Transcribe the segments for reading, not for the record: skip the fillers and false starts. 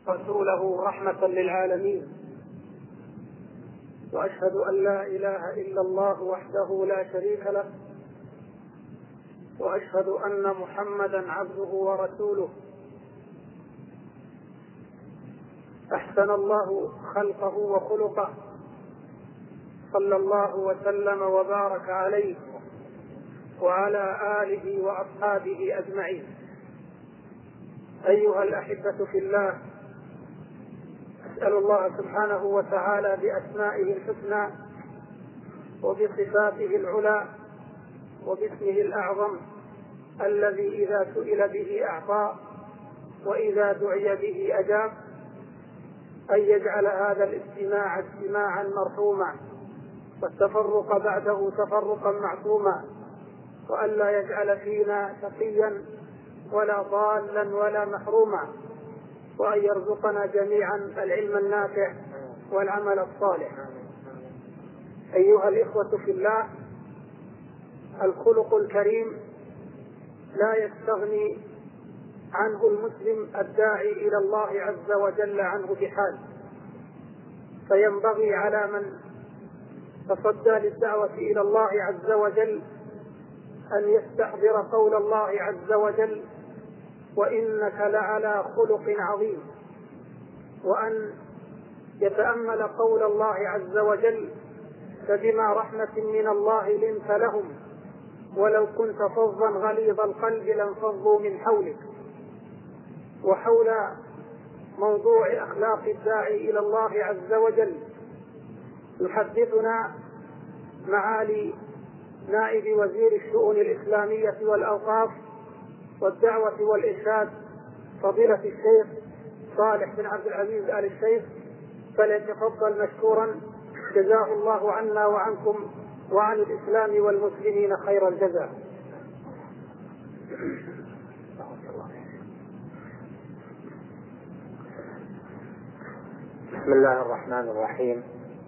رسوله رحمة للعالمين، وأشهد أن لا إله إلا الله وحده لا شريك له، وأشهد أن محمدا عبده ورسوله. أحسن الله خلقه وخلقه، صلى الله وسلم وبارك عليه وعلى آله وأصحابه أجمعين. أيها الأحبة في الله، أسأل الله سبحانه وتعالى بأسمائه الحسنى وبصفاته العلى وباسمه الأعظم الذي إذا سئل به أعطى وإذا دعي به أجاب، أن يجعل هذا الاجتماع اجتماعا مرحوما، والتفرق بعده تفرقا معصوما، وأن لا يجعل فينا شقيا ولا ضالا ولا محروما، وأن يرزقنا جميعا العلم النافع والعمل الصالح. أيها الإخوة في الله، الخلق الكريم لا يستغني عنه المسلم الداعي إلى الله عز وجل عنه بحال، فينبغي على من تصدى للدعوة إلى الله عز وجل أن يستحضر قول الله عز وجل: وإنك لعلى خلق عظيم، وأن يتأمل قول الله عز وجل: فبما رحمة من الله لنت لهم ولو كنت فظا غليظ القلب لانفضوا من حولك. وحول موضوع أخلاق الداعي إلى الله عز وجل يحدثنا معالي نائب وزير الشؤون الإسلامية والأوقاف والدعوة والإرشاد فضيلة الشيخ صالح بن عبد العزيز آل الشيخ، فليتفضل مشكورا، جزاه الله عنا وعنكم وعن الإسلام والمسلمين خير الجزاء. بسم الله الرحمن الرحيم.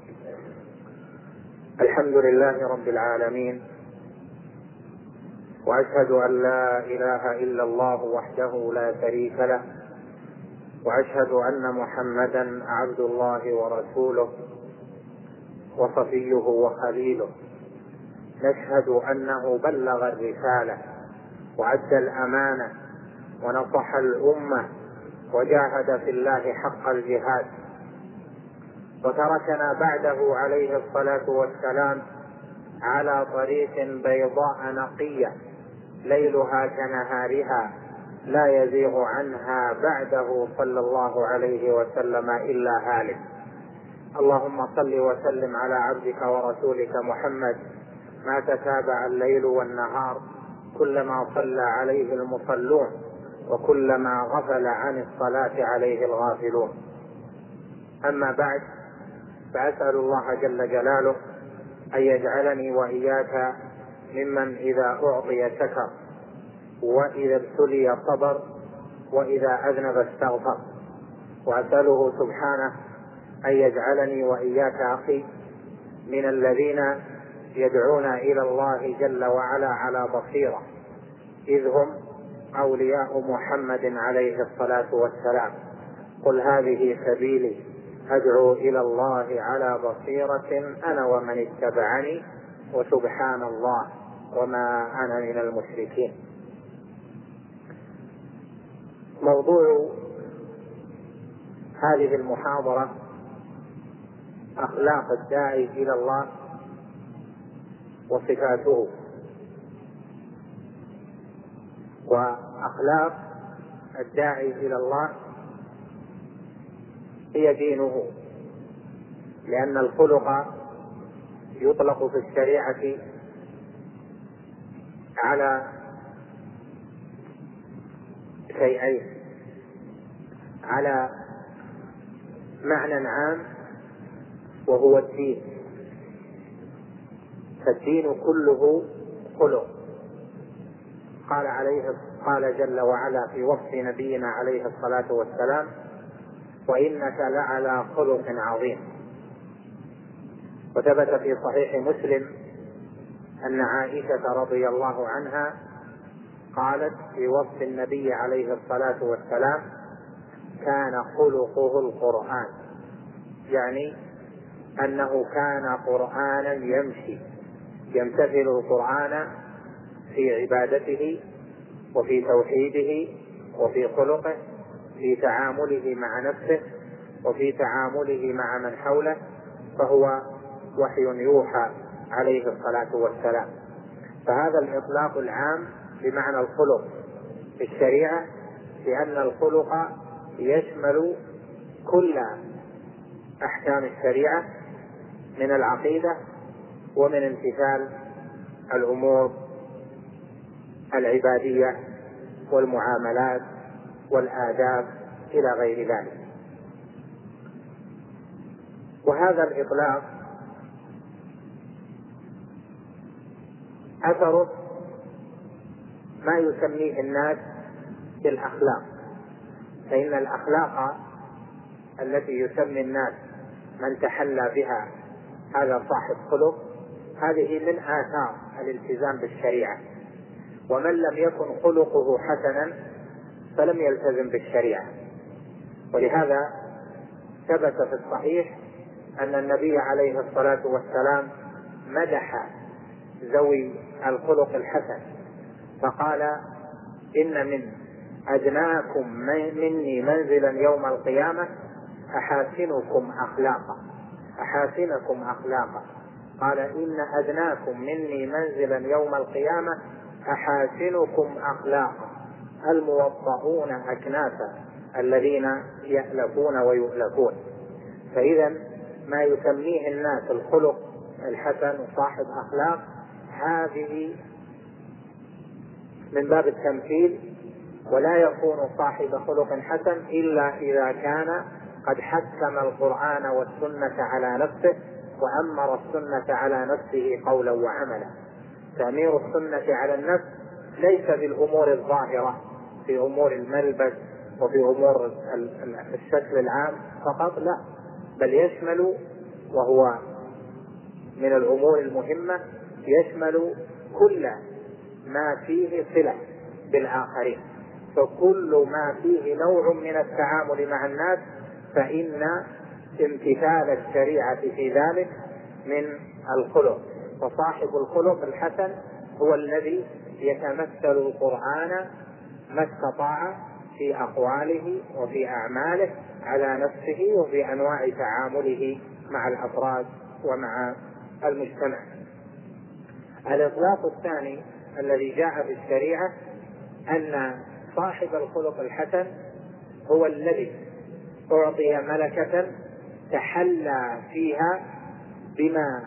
الحمد لله رب العالمين، وأشهد أن لا إله إلا الله وحده لا شريك له، وأشهد أن محمدا عبد الله ورسوله وصفيه وخليله. نشهد أنه بلغ الرسالة وأدى الأمانة ونصح الأمة وجاهد في الله حق الجهاد، وتركنا بعده عليه الصلاة والسلام على طريق بيضاء نقية ليلها كنهارها لا يزيغ عنها بعده صلى الله عليه وسلم إلا هالك. اللهم صل وسلم على عبدك ورسولك محمد ما تتابع الليل والنهار، كلما صلى عليه المصلون وكلما غفل عن الصلاة عليه الغافلون. أما بعد، فأسأل الله جل جلاله أن يجعلني وإياك ممن إذا أعطي شكر، وإذا ابتلي صبر، وإذا أذنب استغفر. وأسأله سبحانه أن يجعلني وإياك أخي من الذين يدعون إلى الله جل وعلا على بصيرة، إذ هم أولياء محمد عليه الصلاة والسلام. قل هذه سبيلي أدعو إلى الله على بصيرة أنا ومن اتبعني وسبحان الله وما أنا من المشركين. موضوع هذه المحاضرة أخلاق الداعي إلى الله وصفاته. وأخلاق الداعي إلى الله هي دينه، لأن الخلق يطلق في الشريعة على شيئين: على معنى عام وهو الدين، فالدين كله خلق. قال جل وعلا في وصف نبينا عليه الصلاة والسلام: وإنك لعلى خلق عظيم. وثبت في صحيح مسلم أن عائشة رضي الله عنها قالت في وصف النبي عليه الصلاة والسلام: كان خلقه القرآن، يعني أنه كان قرآنا يمشي يمتثل القرآن في عبادته وفي توحيده وفي خلقه، في تعامله مع نفسه وفي تعامله مع من حوله، فهو وحي يوحى عليه الصلاة والسلام. فهذا الإطلاق العام بمعنى الخلق في الشريعة، لأن الخلق يشمل كل أحكام الشريعة من العقيدة ومن امتثال الأمور العبادية والمعاملات والآداب إلى غير ذلك. وهذا الإطلاق أثره ما يسميه الناس بالأخلاق، فإن الأخلاق التي يسمي الناس من تحلى بها هذا صاحب خلق، هذه من آثار الالتزام بالشريعة، ومن لم يكن خلقه حسنا فلم يلتزم بالشريعة. ولهذا ثبت في الصحيح أن النبي عليه الصلاة والسلام مدح ذوي الخلق الحسن فقال: إن من أدناكم مني منزلا يوم القيامة أحاسنكم أخلاقا. قال: إن أدناكم مني منزلا يوم القيامة أحاسنكم أخلاقا، الموطؤون أكنافا الذين يألفون ويؤلفون. فإذا ما يسميه الناس الخلق الحسن وصاحب أخلاق، هذه من باب التمثيل، ولا يكون صاحب خلق حسن إلا إذا كان قد حكم القرآن والسنة على نفسه وأمر السنة على نفسه قولا وعملا. تأمير السنة على النفس ليس بالأمور الظاهرة في أمور الملبس وفي أمور الشكل العام فقط، لا، بل يشمل، وهو من الأمور المهمة، يشمل كل ما فيه صلة بالآخرين. فكل ما فيه نوع من التعامل مع الناس فإن امتثال الشريعة في ذلك من الخلق. فصاحب الخلق الحسن هو الذي يتمثل القرآن ما استطاع في أقواله وفي أعماله على نفسه وفي أنواع تعامله مع الأفراد ومع المجتمع. الإطلاق الثاني الذي جاء في الشريعة أن صاحب الخلق الحسن هو الذي أعطي ملكة تحلى فيها بما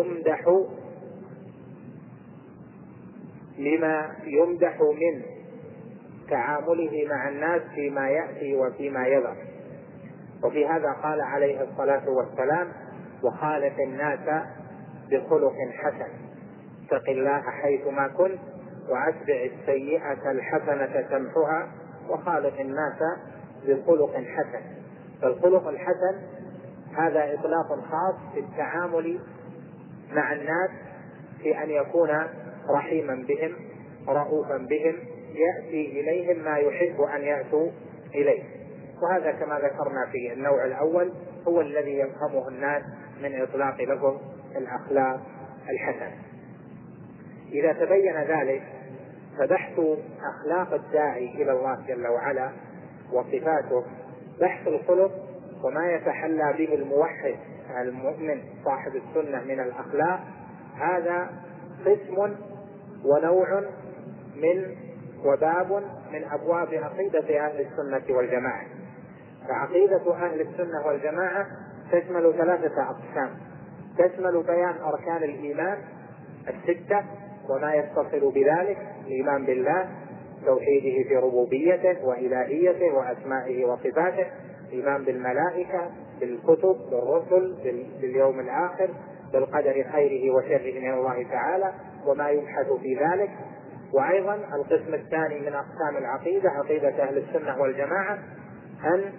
يمدح من تعامله مع الناس فيما يأتي وفيما يذر. وفي هذا قال عليه الصلاة والسلام: وخالق الناس بخلق حسن، اتق الله حيثما كنت وأتبع السيئة الحسنة تمحها وخالق الناس بخلق حسن. فالخلق الحسن هذا إطلاق خاص في التعامل مع الناس، في أن يكون رحيما بهم رؤوفا بهم، يأتي إليهم ما يحب أن يأتوا إليه. وهذا كما ذكرنا في النوع الأول هو الذي يفهمه الناس من إطلاق لفظ الأخلاق الحسنة. إذا تبين ذلك فبحث أخلاق الداعي إلى الله جل وعلا وصفاته، بحث الخلق وما يتحلى به الموحد المؤمن صاحب السنة من الأخلاق، هذا قسم ونوع من وباب من أبواب عقيدة أهل السنة والجماعة. فعقيدة أهل السنة والجماعة تشمل 3 أقسام: تشمل بيان أركان الإيمان 6 وما يتصل بذلك: الإيمان بالله، توحيده في ربوبيته وإلهيته وأسمائه وصفاته، الإيمان بالملائكة، بالكتب، بالرسل، باليوم الآخر، بالقدر خيره وشره من الله تعالى وما يبحث في ذلك. وأيضا القسم الثاني من أقسام العقيدة، عقيدة أهل السنة والجماعة، أن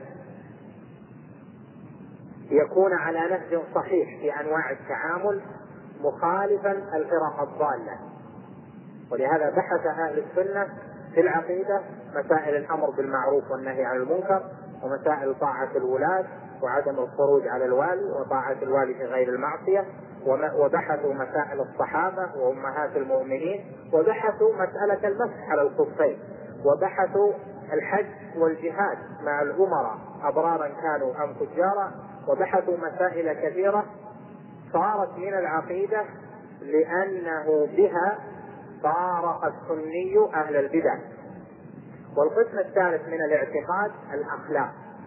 يكون على نهج صحيح في أنواع التعامل مخالفا الفرق الضالة. ولهذا بحث أهل السنة في العقيدة مسائل الأمر بالمعروف والنهي عن المنكر، ومسائل طاعة الولاة وعدم الخروج على الوالي وطاعة الوالي في غير المعصية، وبحثوا مسائل الصحابة وأمهات المؤمنين، وبحثوا مسألة المسح على الخفين، وبحثوا الحج والجهاد مع الأمراء أبرارا كانوا أم فجارا، وبحثوا مسائل كثيرة صارت من العقيدة لأنه بها فارق السني أهل البدع. والقسم الثالث من الاعتقاد الأخلاق،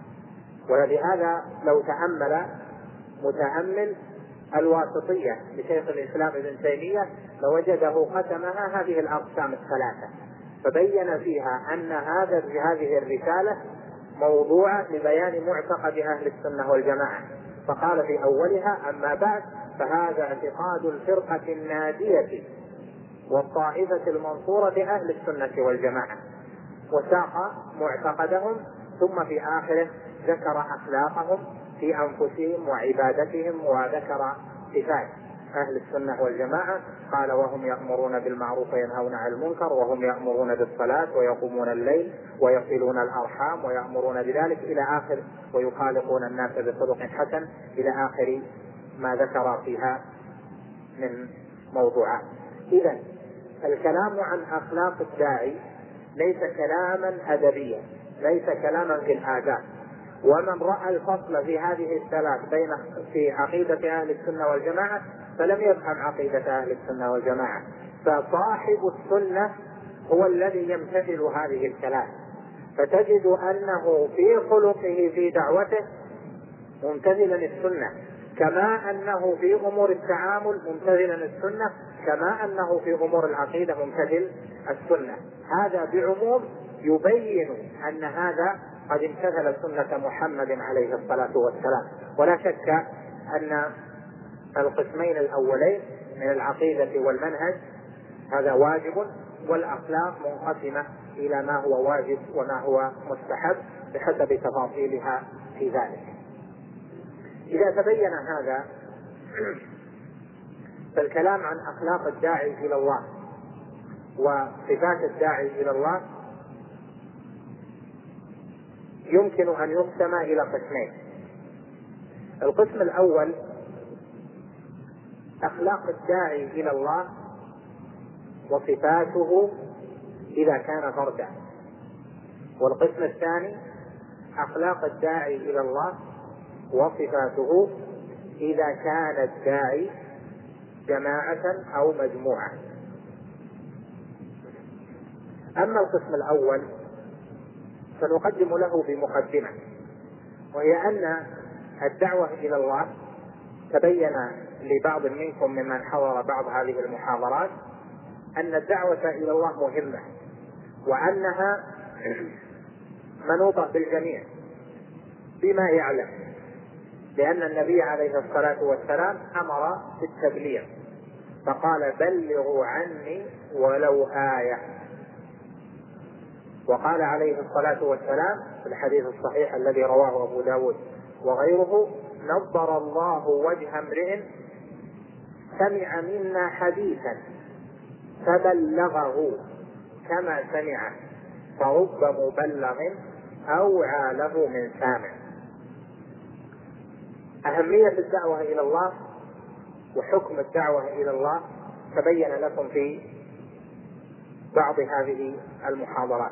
ولهذا لو تأمل متأمل الواسطية لشيخ الإسلام ابن تيمية لوجده قسمها هذه الأقسام الثلاثة، فبين فيها أن هذه الرسالة موضوعة لبيان معتقد أهل السنة والجماعة، فقال في أولها: أما بعد فهذا اعتقاد الفرقة الناجية والطائفة المنصورة أهل السنة والجماعة، وساق معتقدهم، ثم في آخره ذكر أخلاقهم في أنفسهم وعبادتهم، وذكر صفات أهل السنة والجماعة. قال: وهم يأمرون بالمعروف وينهون عن المنكر، وهم يأمرون بالصلاة ويقومون الليل ويصلون الأرحام ويأمرون بذلك إلى آخر، ويخالقون الناس بخلق حسن إلى آخر ما ذكر فيها من موضوعات. إذن الكلام عن أخلاق الداعي ليس كلاما أدبيا، ليس كلاما في الآداب. ومن رأى الفصل في هذه الثلاث في عقيدة أهل السنة والجماعة فلم يفهم عقيدة أهل السنة والجماعة، فصاحب السنة هو الذي يمتثل هذه الثلاث، فتجد أنه في خلقه في دعوته ممتثلا السنة، كما أنه في أمور التعامل ممتثلا السنة، كما أنه في أمور العقيدة ممتثل السنة. هذا بعموم يبين أن هذا قد امتثل سنة محمد عليه الصلاة والسلام. ولا شك أن القسمين الأولين من العقيدة والمنهج هذا واجب، والأخلاق منقسمة إلى ما هو واجب وما هو مستحب بحسب تفاصيلها في ذلك. إذا تبين هذا فالكلام عن أخلاق الداعي إلى الله وصفات الداعي إلى الله يمكن أن يقسم إلى قسمين. القسم الأول أخلاق الداعي إلى الله وصفاته إذا كان فردا، والقسم الثاني أخلاق الداعي إلى الله وصفاته إذا كان الداعي جماعة أو مجموعة. أما القسم الأول سنقدم له بمقدمة، وهي أن الدعوة إلى الله تبين لبعض منكم ممن حضر بعض هذه المحاضرات أن الدعوة إلى الله مهمة، وأنها منوطة بالجميع بما يعلم، لأن النبي عليه الصلاة والسلام أمر بالتبليغ فقال: بلغوا عني ولو آية. وقال عليه الصلاة والسلام في الحديث الصحيح الذي رواه أبو داود وغيره: نضر الله وجه امرئ سمع منا حديثا فبلغه كما سمعه، فرب مبلغ أوعى له من سامع. أهمية الدعوة إلى الله وحكم الدعوة إلى الله تبين لكم في بعض هذه المحاضرات.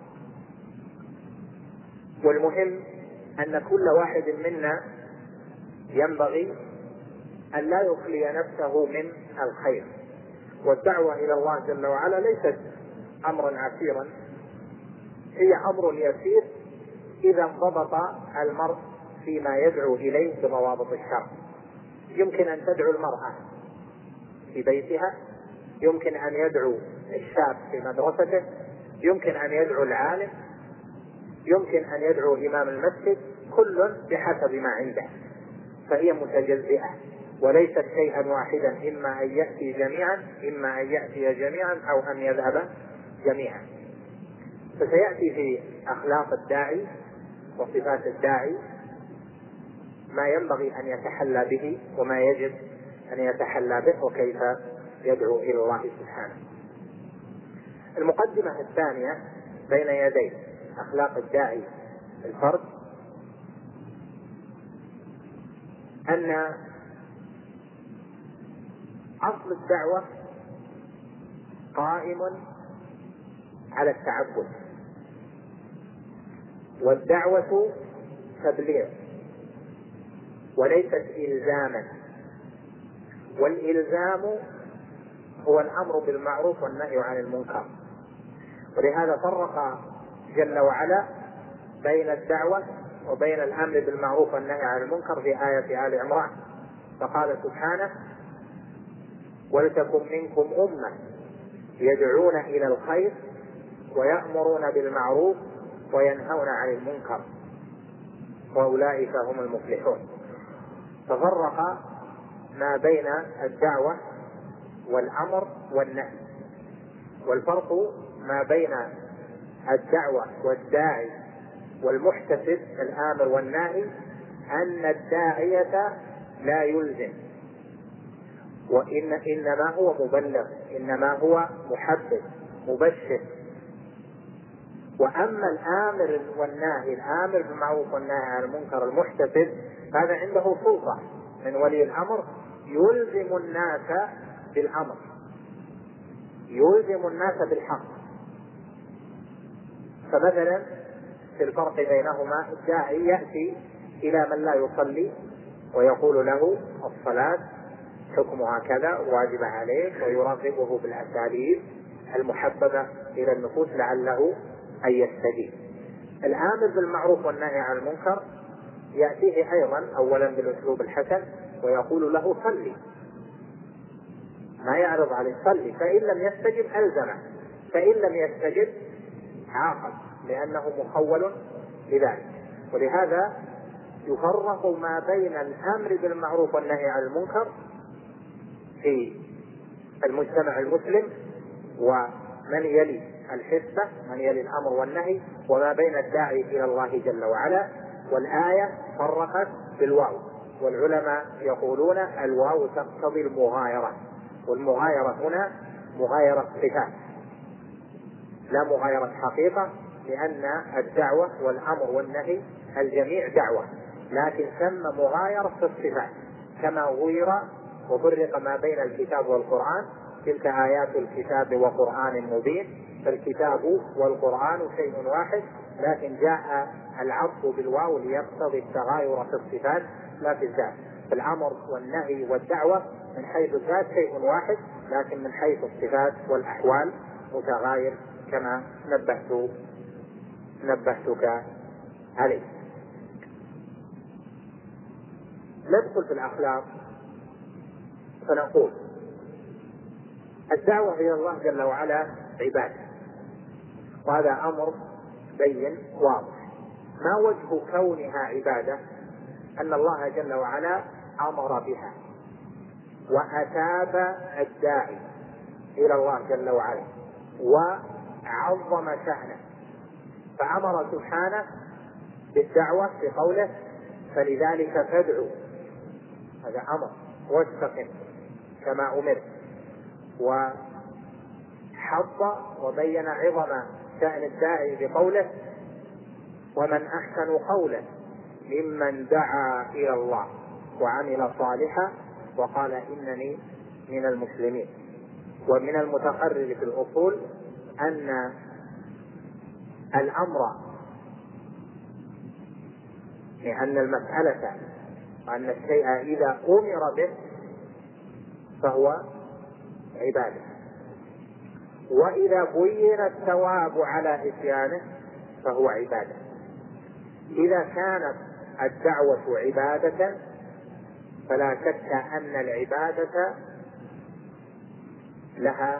والمهم أن كل واحد منا ينبغي أن لا يخلي نفسه من الخير، والدعوة إلى الله جل وعلا ليست أمرا عسيرا، هي أمر يسير إذا انضبط المرء فيما يدعو إليه بضوابط الشرع. يمكن أن تدعو المرأة في بيتها، يمكن أن يدعو الشاب في مدرسته، يمكن أن يدعو العالم، يمكن أن يدعو إمام المسجد، كل بحسب ما عنده، فهي متجزئة وليست شيئا واحدا، إما أن يأتي جميعا، إما أن يأتي جميعا أو أن يذهب جميعا. فسيأتي في أخلاق الداعي وصفات الداعي ما ينبغي أن يتحلى به وما يجب أن يتحلى به وكيف يدعو إلى الله سبحانه. المقدمة الثانية بين يدي أخلاق الداعي الفرد أن أصل الدعوة قائم على التعبد، والدعوة تبليغ وليست إلزاما، والإلزام هو الأمر بالمعروف والنهي عن المنكر. ولهذا فرق جل وعلا بين الدعوة وبين الأمر بالمعروف والنهي عن المنكر في آية آل عمران، فقال سبحانه: ولتكن منكم أمة يدعون إلى الخير ويأمرون بالمعروف وينهون عن المنكر وأولئك هم المفلحون. ففرق ما بين الدعوة والأمر والنهي، والفرق ما بين الدعوة والداعي والمحتسب الآمر والناهي أن الداعية لا يلزم، إنما هو مبلغ، إنما هو محبب مبشر. وأما الآمر والناهي، الآمر بالمعروف والناهي عن المنكر المحتسب، هذا عنده سلطة من ولي الأمر يلزم الناس بالأمر، يلزم الناس بالحق. فمثلا في الفرق بينهما، الداعي يأتي إلى من لا يصلي ويقول له الصلاة حكمها كذا واجب عليك، ويراقبه بالأساليب المحببة إلى النفوس لعله أن يستجيب. الآمر بالمعروف والنهي عن المنكر يأتيه أيضا أولا بالأسلوب الحسن ويقول له صلي، ما يعرض عليه صلي، فإن لم يستجب ألزمه، فإن لم يستجب عاقب لأنه مخول لذلك. ولهذا يفرق ما بين الأمر بالمعروف والنهي عن المنكر في المجتمع المسلم ومن يلي الحسبة، من يلي الأمر والنهي، وما بين الداعي إلى الله جل وعلا. والآية فرقت بالواو، والعلماء يقولون الواو تقتضي المغايرة، والمغايرة هنا مغايرة صفات لا مغايرة حقيقة، لأن الدعوة والأمر والنهي الجميع دعوة، لكن ثم مغايرة في الصفات، كما غير وفرق ما بين الكتاب والقرآن: تلك آيات الكتاب وقرآن مبين. فالكتاب والقرآن شيء واحد، لكن جاء العطف بالواو ليقتضي التغاير في الصفات لا في الذات. الأمر والنهي والدعوة من حيث الذات شيء واحد، لكن من حيث الصفات والأحوال متغاير، كما نبهتك عليه. ندخل في الأخلاق فنقول: الدعوة إلى الله جل وعلا عبادة، وهذا أمر بين واضح. ما وجه كونها عبادة؟ أن الله جل وعلا أمر بها وأتاب الداعي إلى الله جل وعلا وعظم شأنه، فأمر سبحانه بالدعوة بقوله: فلذلك فادعوا، هذا أمر، واستقم كما أمر، وحض وبين عظم شأن الداعي بقوله: ومن أحسن قولا ممن دعا إلى الله وعمل صالحا وقال إنني من المسلمين. ومن المتقرر في الأصول أن الأمر، لأن المسألة وأن الشيء إذا أمر به فهو عبادة، وإذا بين الثواب على إتيانه فهو عبادة. إذا كانت الدعوة عبادة فلا شك أن العبادة لها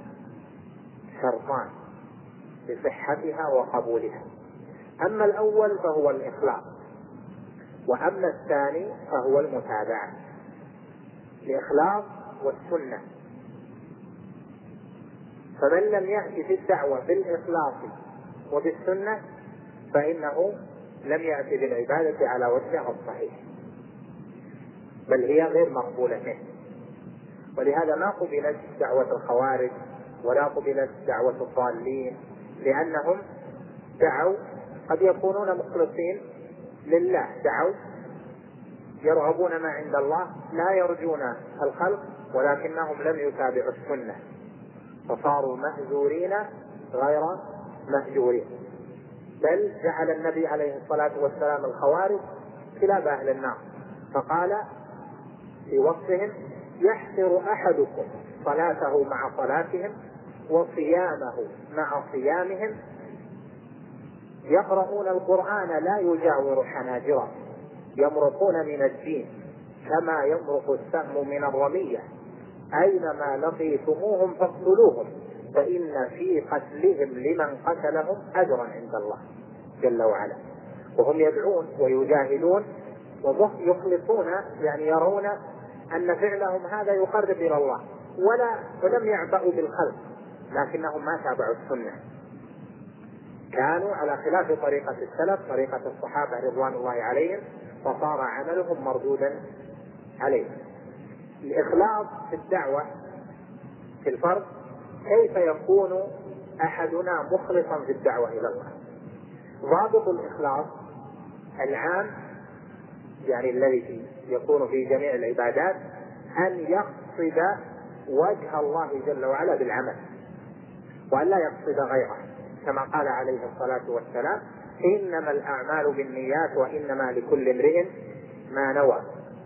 شرطان لصحتها وقبولها: أما الأول فهو الإخلاص، وأما الثاني فهو المتابعة. الإخلاص والسنة، فمن لم يأتي في الدعوة بالإخلاص وبالسنة فإنه لم يأتي بالعبادة على وجهها الصحيح، بل هي غير مقبولة منه. ولهذا ما قبلت دعوة الخوارج ولا قبلت دعوة الضالين، لأنهم دعوا قد يكونون مخلصين لله، دعوا يرغبون ما عند الله، لا يرجون الخلق، ولكنهم لم يتابعوا السنة فصاروا مهجورين غير مهجورين. بل جعل النبي عليه الصلاة والسلام الخوارج كلاب أهل النار، فقال في وصفهم: يحقر أحدكم صلاته مع صلاتهم وصيامه مع صيامهم، يقرؤون القرآن لا يجاور حناجرهم، يمرقون من الدين كما يمرق السهم من الرمية، أينما لقيتموهم فاقتلوهم فإن في قتلهم لمن قتلهم أجرا عند الله جل وعلا. وهم يدعون ويجاهدون ويخلصون، يعني يرون أن فعلهم هذا يقرب إلى الله، ولم يعبأوا بالخلق، لكنهم ما تابعوا السنة، كانوا على خلاف طريقة السلف، طريقة الصحابة رضوان الله عليهم، فصار عملهم مردودا عليهم. الإخلاص في الدعوة في الفرد، كيف يكون أحدنا مخلصا في الدعوة إلى الله؟ ضابط الإخلاص العام، يعني الذي يكون في جميع العبادات، أن يقصد وجه الله جل وعلا بالعمل، وأن لا يقصد غيره، كما قال عليه الصلاة والسلام: إنما الأعمال بالنيات وإنما لكل امرئ ما نوى.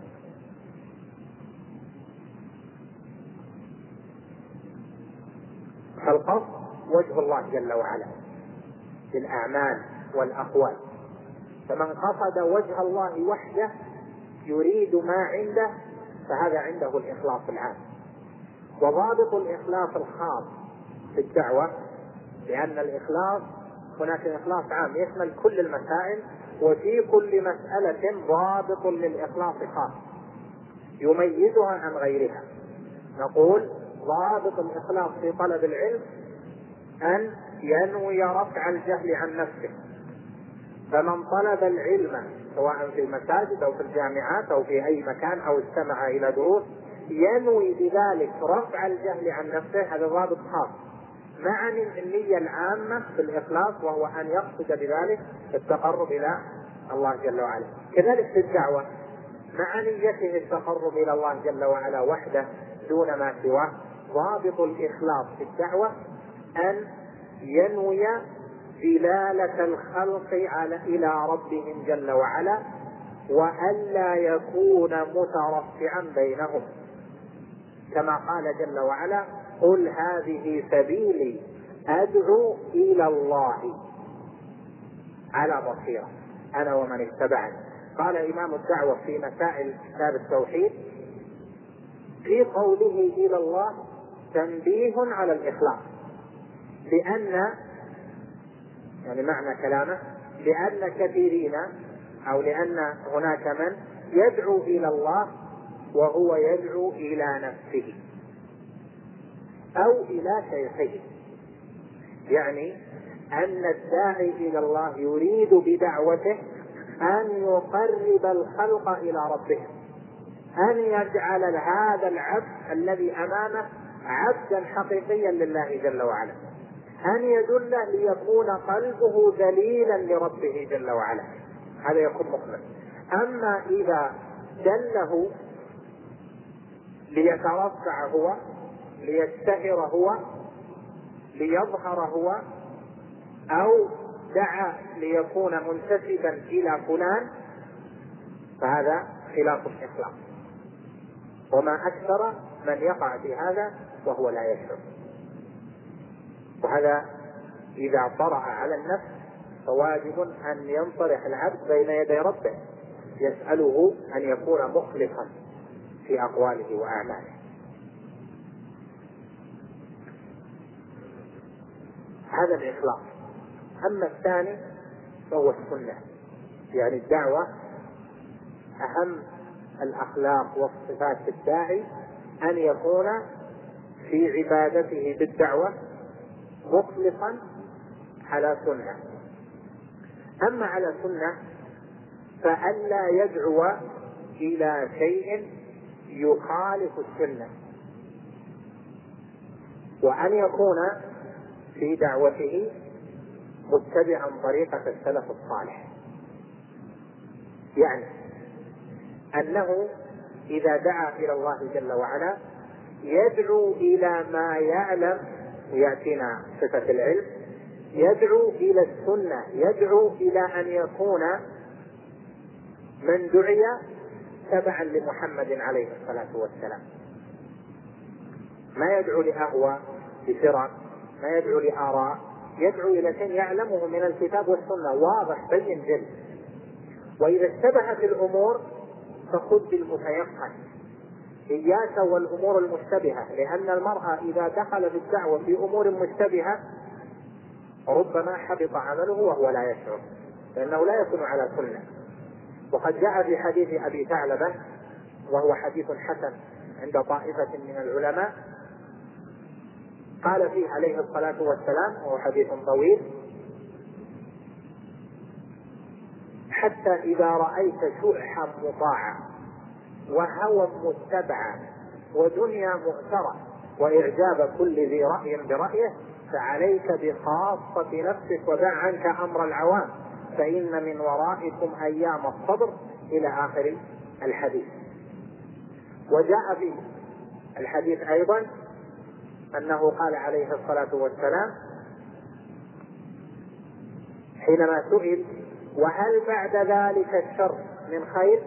فالقصد وجه الله جل وعلا بالأعمال والأقوال، فمن قصد وجه الله وحده يريد ما عنده فهذا عنده الإخلاص العام. وضابط الإخلاص الخاص في الدعوة، لأن الإخلاص هناك إخلاص عام يشمل كل المسائل، وفي كل مسألة ضابط للإخلاص خاص يميزها عن غيرها. نقول ضابط الإخلاص في طلب العلم أن ينوي رفع الجهل عن نفسه، فمن طلب العلم سواء في المساجد أو في الجامعات أو في أي مكان أو استمع إلى دروس ينوي بذلك رفع الجهل عن نفسه، هذا ضابط خاص مع النية العامة في الإخلاص، وهو أن يقصد بذلك التقرب إلى الله جل وعلا. كذلك في الدعوة مع نيته التقرب إلى الله جل وعلا وحده دون ما سواه. ضابط الإخلاص في الدعوة أن ينوي دلالة الخلق إلى ربهم جل وعلا، وألا يكون مترفعا بينهم، كما قال جل وعلا: قل هذه سبيلي أدعو إلى الله على بصيرة أنا ومن اتبعني. قال إمام الدعوة في مسائل كتاب التوحيد في قوله إلى الله تنبيه على الإخلاص، لأن يعني معنى كلامه لأن كثيرين أو لأن هناك من يدعو إلى الله وهو يدعو إلى نفسه أو إلى شيخه، يعني أن الداعي إلى الله يريد بدعوته أن يقرب الخلق إلى ربهم، أن يجعل هذا العبد الذي أمامه عبدا حقيقيا لله جل وعلا، أن يدله ليكون قلبه ذليلا لربه جل وعلا، هذا يكون مخلص. أما إذا دله ليترفع هو، ليشتهر هو، ليظهر هو، أو دعا ليكون منتسبا إلى فلان، فهذا خلاف الإخلاص، وما أكثر من يقع في هذا وهو لا يشعر. وهذا إذا طرأ على النفس فواجب أن ينطرح العبد بين يدي ربه يسأله أن يكون مخلصا في أقواله وأعماله. هذا الإخلاص. أما الثاني فهو السنة، يعني الدعوة أهم الأخلاق والصفات في الداعي أن يكون في عبادته بالدعوة مخلصا على سنة. أما على سنة فألا يدعو إلى شيء يخالف السنة، وأن يكون في دعوته متبعا طريقة السلف الصالح، يعني أنه إذا دعا إلى الله جل وعلا يدعو إلى ما يعلم، ويأتينا صفة العلم، يدعو إلى السنة، يدعو إلى أن يكون من دعي تبعا لمحمد عليه الصلاة والسلام، ما يدعو لأهواء بفرق، ما يدعو لآراء، يدعو إلى شيء يعلمه من الكتاب والسنة واضح بين جل. وإذا اشتبهت الأمور فخذ بالمتيقن، إياك والأمور المشتبهة، لأن المرء إذا دخل في الدعوة في أمور مشتبهة ربما حبط عمله وهو لا يشعر، لأنه لا يكون على سنة. وقد جاء في حديث أبي ثعلبة، وهو حديث حسن عند طائفة من العلماء، قال فيه عليه الصلاة والسلام، وهو حديث طويل: حتى إذا رأيت شحا مطاعا وهوى متبعا ودنيا مؤثرة وإعجاب كل ذي رأي برأيه فعليك بخاصة نفسك ودع عنك أمر العوام فإن من ورائكم أيام الصبر، إلى آخر الحديث. وجاء في الحديث أيضا أنه قال عليه الصلاة والسلام حينما سئل: وهل بعد ذلك الشر من خير؟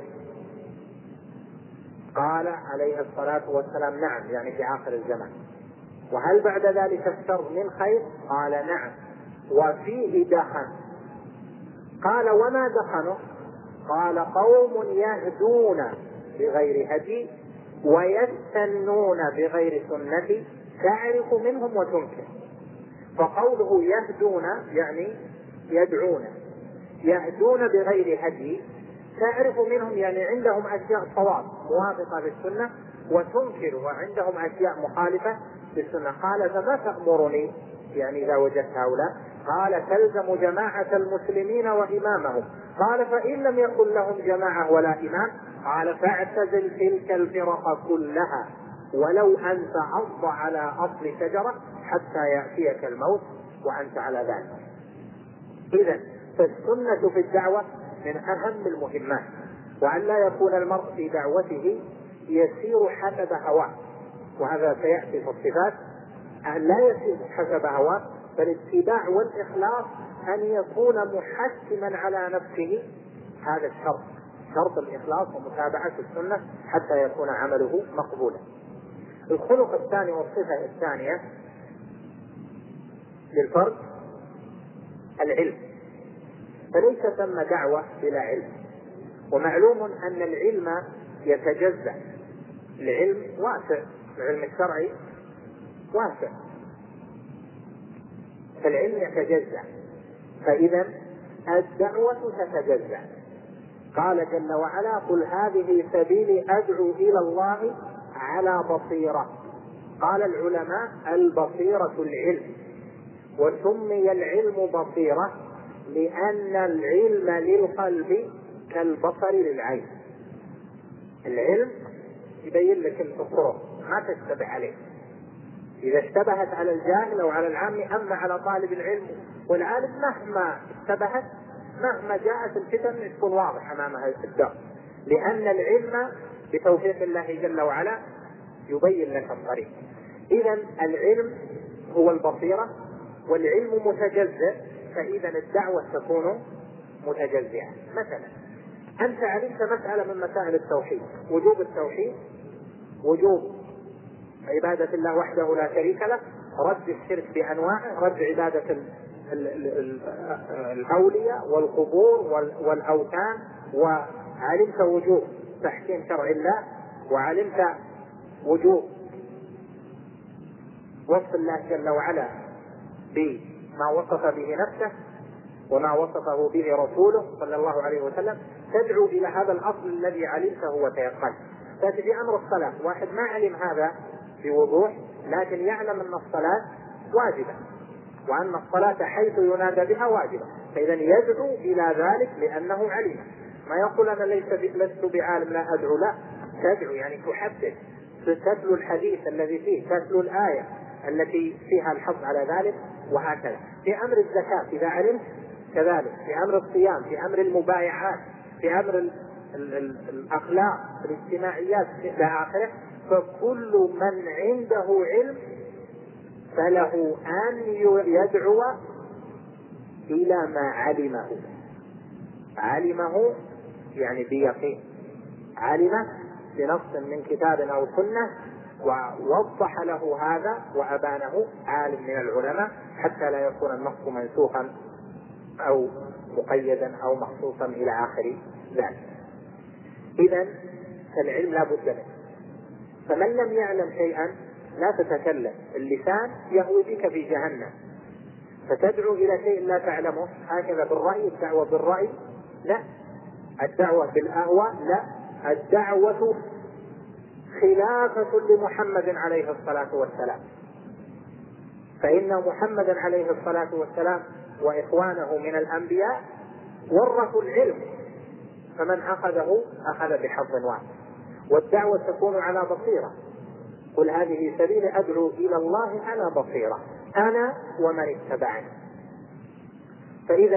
قال عليه الصلاة والسلام: نعم، يعني في آخر الزمان. وهل بعد ذلك الشر من خير؟ قال: نعم، وفيه دخن. قال: وما دخنه؟ قال: قوم يهدون بغير هدي ويستنون بغير سنتي تعرف منهم وتنكر. فقوله يهدون يعني يدعون، يهدون بغير هدي تعرف منهم يعني عندهم أشياء صواب موافقة للسنة، وتنكر وعندهم أشياء مخالفة للسنة. قال: فما تأمرني يعني إذا وجدت هؤلاء؟ قال: تلزم جماعة المسلمين وإمامهم. قال: فإن لم يكن لهم جماعة ولا إمام؟ قال: فاعتزل تلك الفرق كلها ولو أن تعض على أصل شجرة حتى يأتيك الموت وأنت على ذلك. إذن فالسنة في الدعوة من أهم المهمات، وأن لا يكون المرء في دعوته يسير حسب هواه، وهذا سيأتي في الصفات، أن لا يسير حسب هواه، فالاتباع والإخلاص أن يكون محكما على نفسه. هذا الشرط، شرط الإخلاص ومتابعة السنة حتى يكون عمله مقبولا. الخلق الثاني والصفة الثانية للفرد العلم، فليس ثم دعوة بلا علم. ومعلوم أن العلم يتجزأ، العلم واسع، العلم الشرعي واسع، فالعلم يتجزأ، فإذا الدعوة تتجزأ. قال جل وعلا: قل هذه سبيلي أدعو إلى الله على بصيرة. قال العلماء: البصيرة العلم، وسمي العلم بصيرة لأن العلم للقلب كالبصر للعين. العلم يبين لك الطرق ما تشتبه عليه، إذا اشتبهت على الجاهل أو على العام. أما على طالب العلم والعالم مهما اشتبهت، مهما جاءت الفتن تكون واضح أمامها الدار، لأن العلم بتوفيق الله جل وعلا يبين لك الطريق. إذن العلم هو البصيرة، والعلم متجزئ، فإذا الدعوة تكون متجزئة. مثلا أنت علمت مسألة من مسائل التوحيد، وجوب التوحيد، وجوب عبادة الله وحده لا شريك له، رد الشرك بأنواعه، رد عبادة الأولياء والقبور والأوثان، وعلمت وجوب تحكيم شرع الله، وعلمت وجوب وصف الله جل وعلا بما وصف به نفسه وما وصفه به رسوله صلى الله عليه وسلم. تدعو إلى هذا الأصل الذي علمته وتيقنت. تأتي في أمر الصلاة، واحد ما علم هذا بوضوح، لكن يعلم أن الصلاة واجبة، وأن الصلاة حيث ينادى بها واجبة، فإذا يدعو إلى ذلك لأنه علم. ما يقول أنا لست بعالم لا أدعو، لا، تدعو يعني تحدث، تتلو الحديث الذي فيه، تتلو الآية، التي فيها الحظ على ذلك، وهكذا. في أمر الزكاة إذا علمت كذلك، في أمر الصيام، في أمر المبايعات، في أمر الأخلاق، الاجتماعيات إلى آخره. فكل من عنده علم فله أن يدعو إلى ما علمه يعني بيقين، علمه بنص من كتاب أو سنة ووضح له هذا وأبانه عالم من العلماء، حتى لا يكون النص منسوخا أو مقيدا أو مخصوصا إلى آخر ذلك. إذن فالعلم لا بد منه. فمن لم يعلم شيئا لا تتكلم، اللسان يهوي بك في جهنم. فتدعو إلى شيء لا تعلمه هكذا بالرأي، الدعوة بالرأي لا، الدعوة بالأهواء لا، الدعوة خلافة لمحمد عليه الصلاة والسلام. فإن محمدا عليه الصلاة والسلام وإخوانه من الأنبياء ورثوا العلم، فمن أخذه أخذ بحظ واحد. والدعوة تكون على بصيرة، قل هذه سبيل أدعو إلى الله على بصيرة أنا ومن اتبعني. فإذا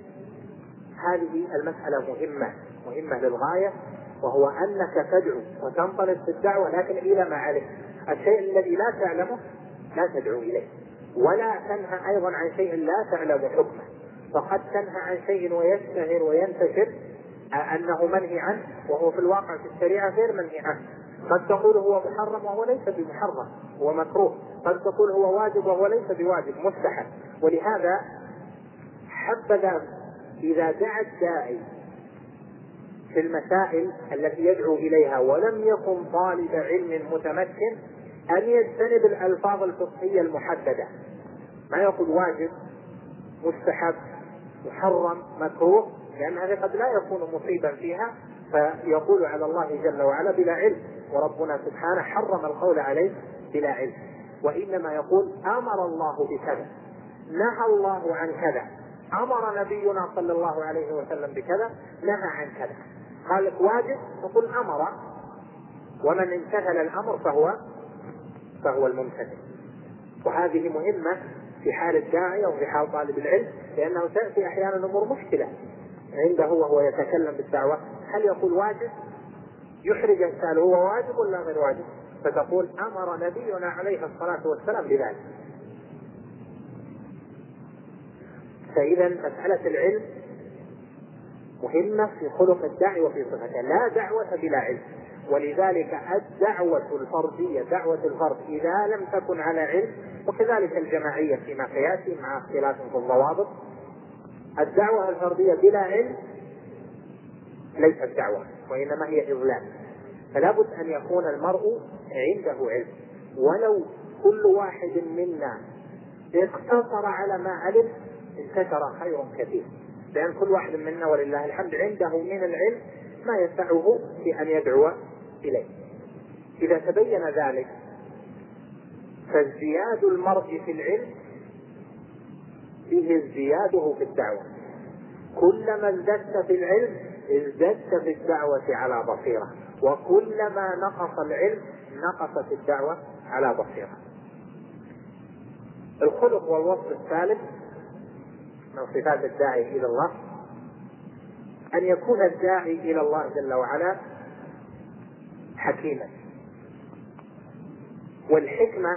هذه المسألة مهمة للغاية، وهو أنك تدعو وتنطلق في الدعوة لكن إلى ما علم. الشيء الذي لا تعلمه لا تدعو إليه، ولا تنهى أيضا عن شيء لا تعلم حكمه. فقد تنهى عن شيء ويشتهر وينتشر أنه منهي عنه وهو في الواقع في الشريعة غير منهي عنه. قد تقول هو محرم وهو ليس بمحرم، هو مكروه. قد تقول هو واجب وهو ليس بواجب، مستحب. ولهذا حبذا إذا دعا الداعي في المسائل التي يدعو إليها ولم يكن طالب علم متمكن أن يجتنب الألفاظ الفقهية المحددة، ما يقول واجب، مستحب، محرم، مكروه، لأن هذا قد لا يكون مصيبا فيها فيقول على الله جل وعلا بلا علم، وربنا سبحانه حرم القول عليه بلا علم. وإنما يقول أمر الله بكذا، نهى الله عن كذا، أمر نبينا صلى الله عليه وسلم بكذا، نهى عن كذا. قال لك واجب تقول أمر، ومن امتثل الأمر فهو الممتثل. وهذه مهمة في حال الداعي أو في حال طالب العلم، لأنه تأتي أحيانا أمور مشكلة عنده وهو يتكلم بالدعوة. هل يقول واجب؟ يحرج السائل، هو واجب ولا غير واجب؟ فتقول أمر نبينا عليه الصلاة والسلام بذلك. فإذا مسألة العلم مهمة في خلق الداعي وفي صفته، لا دعوة بلا علم. ولذلك الدعوة الفردية، دعوة الفرد إذا لم تكن على علم، وكذلك الجماعية فيما قياسي مع اختلاف في الضوابط، الدعوة الفردية بلا علم ليست دعوة وإنما هي إضلال. فلا بد أن يكون المرء عنده علم، ولو كل واحد منا اقتصر على ما علم انتشر خير كثير، لأن كل واحد منا ولله الحمد عنده من العلم ما يسعه في أن يدعو إليه. إذا تبين ذلك فازدياد المرء في العلم فيه ازدياده في الدعوة. كلما ازددت في العلم ازددت في الدعوة على بصيرة، وكلما نقص العلم نقصت الدعوة على بصيرة. الخلق والوصف الثالث من صفات الداعي إلى الله أن يكون الداعي إلى الله جل وعلا حكيما. والحكمة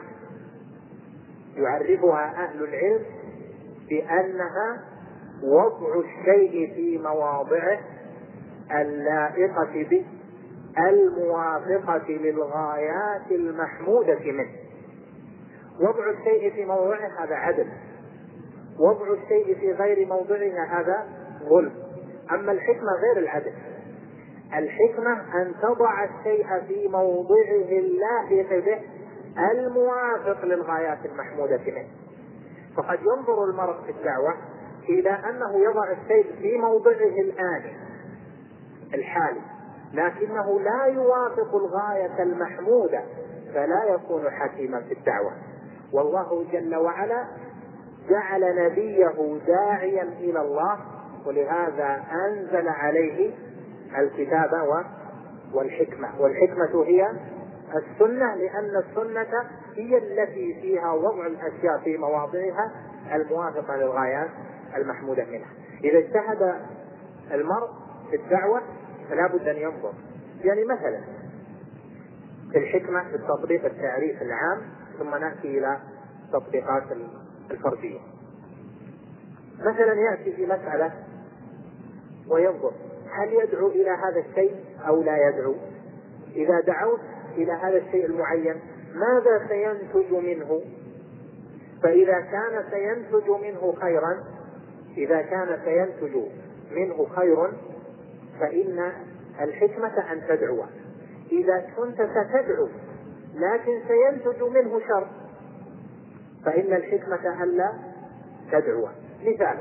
يعرفها أهل العلم بأنها وضع الشيء في مواضعه اللائقة به الموافقة للغايات المحمودة منه. وضع الشيء في موضعه هذا عدل، وضع الشيء في غير موضعه هذا ظلم. أما الحكمة غير العدل، الحكمة أن تضع الشيء في موضعه اللائق به الموافق للغايات المحمودة منه. فقد ينظر المرء في الدعوة إلى أنه يضع الشيء في موضعه الآن الحالي، لكنه لا يوافق الغاية المحمودة، فلا يكون حكيما في الدعوة. والله جل وعلا جعل نبيه داعيا إلى الله، ولهذا أنزل عليه الكتاب والحكمة. والحكمة هي السنة لأن السنة هي التي فيها وضع الأشياء في مواضعها الموافقة للغايات المحمودة منها. إذا اجتهد المرء في الدعوة فلا بد أن ينظر، يعني مثلا في الحكمة في التطبيق التعريف العام، ثم نأتي إلى تطبيقات الفردية. مثلا يأتي في مسألة وينظر هل يدعو إلى هذا الشيء أو لا يدعو. إذا دعوت إلى هذا الشيء المعين ماذا سينتج منه؟ فإذا كان سينتج منه خيرا، إذا كان سينتج منه خير فإن الحكمة أن تدعو. إذا كنت ستدعو لكن سينتج منه شر فإن الحكمة ألا تدعو. مثال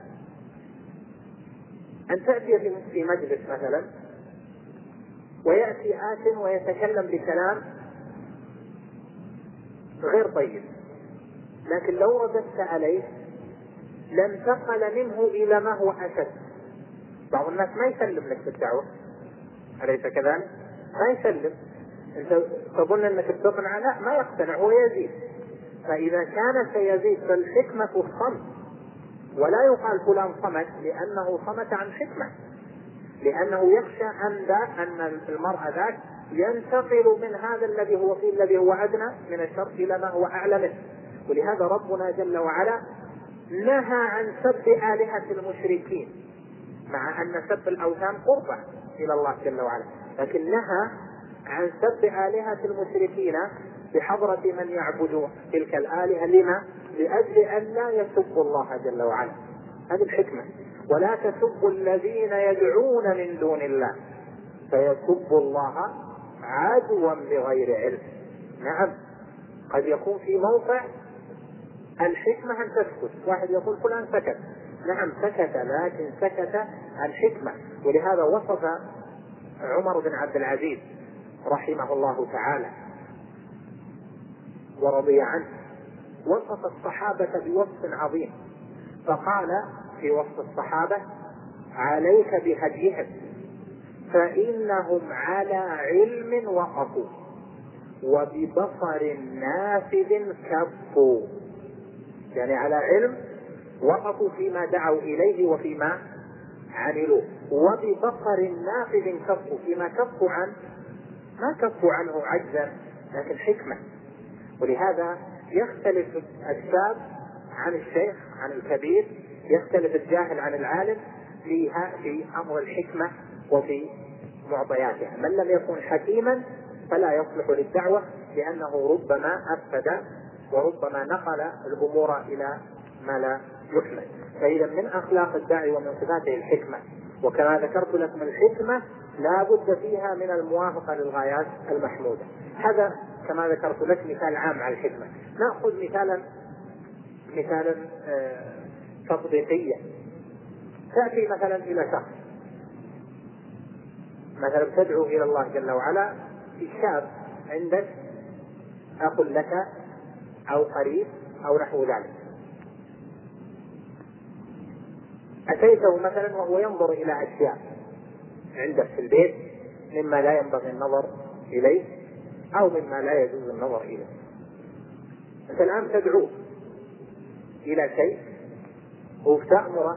أن تأتي في مجلس مثلا ويأتي آت ويتكلم بكلام غير طيب، لكن لو رددت عليه لانتقل منه إلى ما هو أشد. بعض الناس ما يسلم لك في الدعوة، أليس كذلك؟ ما يسلم، أنت تظن أنك بتقنع، لا ما يقتنع، هو يزيد. فإذا كان سيزيد فالحكمة الصمت، ولا يقال فلان صمت لأنه صمت عن حكمة، لأنه يخشى أن المرء ذاك ينتقل من هذا الذي هو فيه الذي هو أدنى من الشر إلى ما هو أعلى منه. ولهذا ربنا جل وعلا نهى عن سب آلهة المشركين، مع أن سب الأوثان قربة إلى الله جل وعلا، لكن نهى عن سب آلهة المشركين بحضرة من يعبدون تلك الآلهة. لما؟ لأجل أن لا يسبوا الله جل وعلا. هذه الحكمة. ولا تسبوا الذين يدعون من دون الله فيسبوا الله عدوا بغير علم. نعم، قد يكون في موقع الحكمة أن تسكت، واحد يقول فلان سكت، نعم سكت، لكن سكت عن حكمة. ولهذا وصف عمر بن عبد العزيز رحمه الله تعالى ورضي عنه، وصف الصحابة بوصف عظيم، فقال في وصف الصحابة: عليك بهديهم فإنهم على علم وقفوا وببصر نافذ كفوا. يعني على علم وقفوا فيما دعوا إليه وفيما عملوا، وببصر نافذ كفوا، فيما كفوا عنه ما كفوا عنه عجزا لكن حكمة. ولهذا يختلف الشاب عن الشيخ عن الكبير، يختلف الجاهل عن العالم في أمر الحكمة وفي معطياتها. من لم يكن حكيما فلا يصلح للدعوة، لأنه ربما أفسد وربما نقل الأمور إلى ما لا يحمد. فإذا من أخلاق الداعي ومن صفاته الحكمة، وكما ذكرت لكم الحكمة لا بد فيها من الموافقة للغايات المحمودة. هذا كما ذكرت لك مثال عام على الحكمة. نأخذ مثالا تطبيقيا. تأتي مثلا إلى شخص مثلا تدعو إلى الله جل وعلا، في شاب عندك أخ لك أو قريب أو نحو ذلك، أتيته مثلا وهو ينظر إلى أشياء عندك في البيت مما لا ينبغي النظر إليه أو مما لا يجوز النظر إليه. أنت الآن تدعوه إلى شيء وتأمره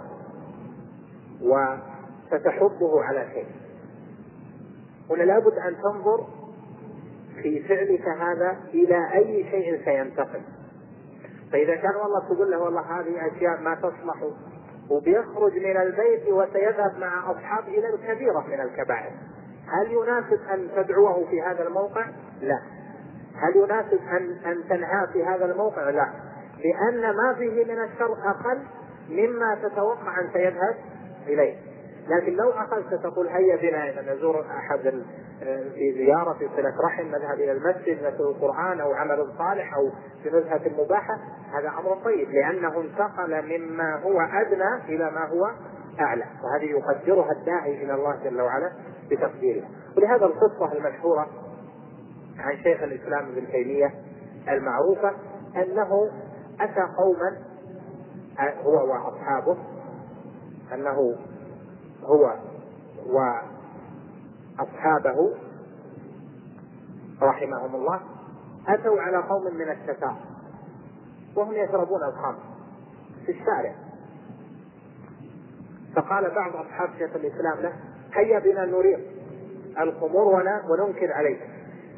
وستحضه على شيء، هنا لابد أن تنظر في فعلك هذا إلى أي شيء سينتقل. فإذا كان والله تقول له والله هذه أشياء ما تصلح، وبيخرج من البيت وسيذهب مع أصحاب إلى الكبيرة من الكبائر، هل يناسب أن تدعوه في هذا الموقع؟ لا. هل يناسب أن تنهى في هذا الموقع؟ لا، لأن ما فيه من الشر أقل مما تتوقع أن سيذهب إليه. لكن لو أخذت تقول هيا بنا نزور أحد في زيارة في صلة رحم، نذهب إلى المسجد نتلو القرآن أو عمل صالح أو في نزهة المباحة، هذا أمر طيب، لأنه انتقل مما هو أدنى إلى ما هو أعلى، وهذه يقدرها الداعي إلى الله جل وعلا بتقديره. ولهذا القصة المشهورة عن شيخ الإسلام ابن تيمية المعروفة أنه أتى قوما هو وأصحابه، أنه هو وأصحابه رحمهم الله أتوا على قوم من التتار وهم يشربون الخمر في الشارع، فقال بعض أصحاب شيخ الإسلام له: هيا بنا نريق الخمور وننكر عليهم.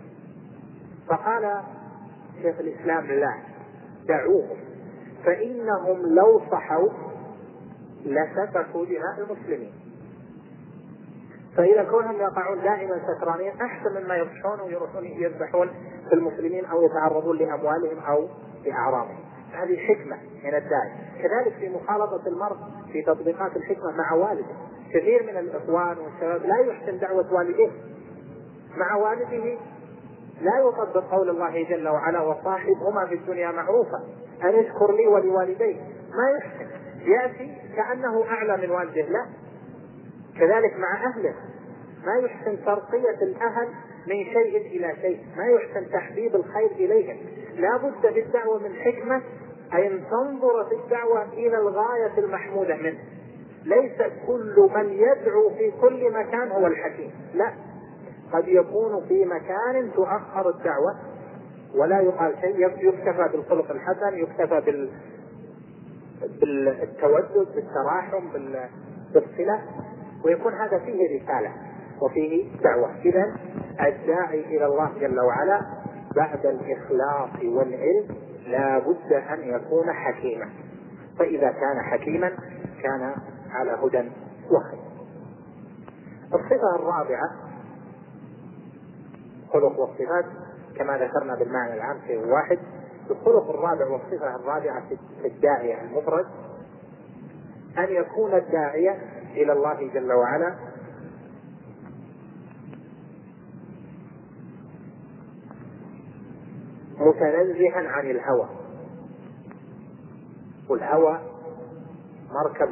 فقال شيخ الإسلام: لا، دعوهم، فإنهم لو صحوا لسفكوا دماء المسلمين. فإذا كونهم يقعون دائما سكرانين أحسن مما يصحون ويروحون يذبحون في المسلمين أو يتعرضون لأموالهم أو لأعراضهم. هذه حكمة من الداعي. كذلك في مخالطة المرء في تطبيقات الحكمة مع والده. كثير من الإخوان والشباب لا يحسن دعوة والديه مع والده، لا يطبق قول الله جل وعلا: وصاحبهما في الدنيا معروفا أن اشكر لي ولوالديك. ما يحسن، يأتي كأنه أعلى من والده. لا، كذلك مع أهله ما يحسن ترقية الأهل من شيء إلى شيء، ما يحسن تحبيب الخير إليهم. لا بد في الدعوة من حكمة، أن تنظر في الدعوة إلى الغاية المحمودة منه. ليس كل من يدعو في كل مكان هو الحكيم، لا، قد يكون في مكان تؤخر الدعوة ولا يقال شيء، يكتفى بالخلق الحسن، يكتفى بالتودد، بالتراحم، بالصلة، ويكون هذا فيه رسالة وفيه دعوة. إذن الداعي إلى الله جل وعلا بعد الإخلاص والعلم لا بد أن يكون حكيما، فإذا كان حكيما كان على هدى وخير. الصفة الرابعة خلق والصفات كما ذكرنا بالمعنى العام في واحد. الخلق الرابع والصفة الرابعة في الداعية المفرد أن يكون الداعية إلى الله جل وعلا متنزها عن الهوى. والهوى مركب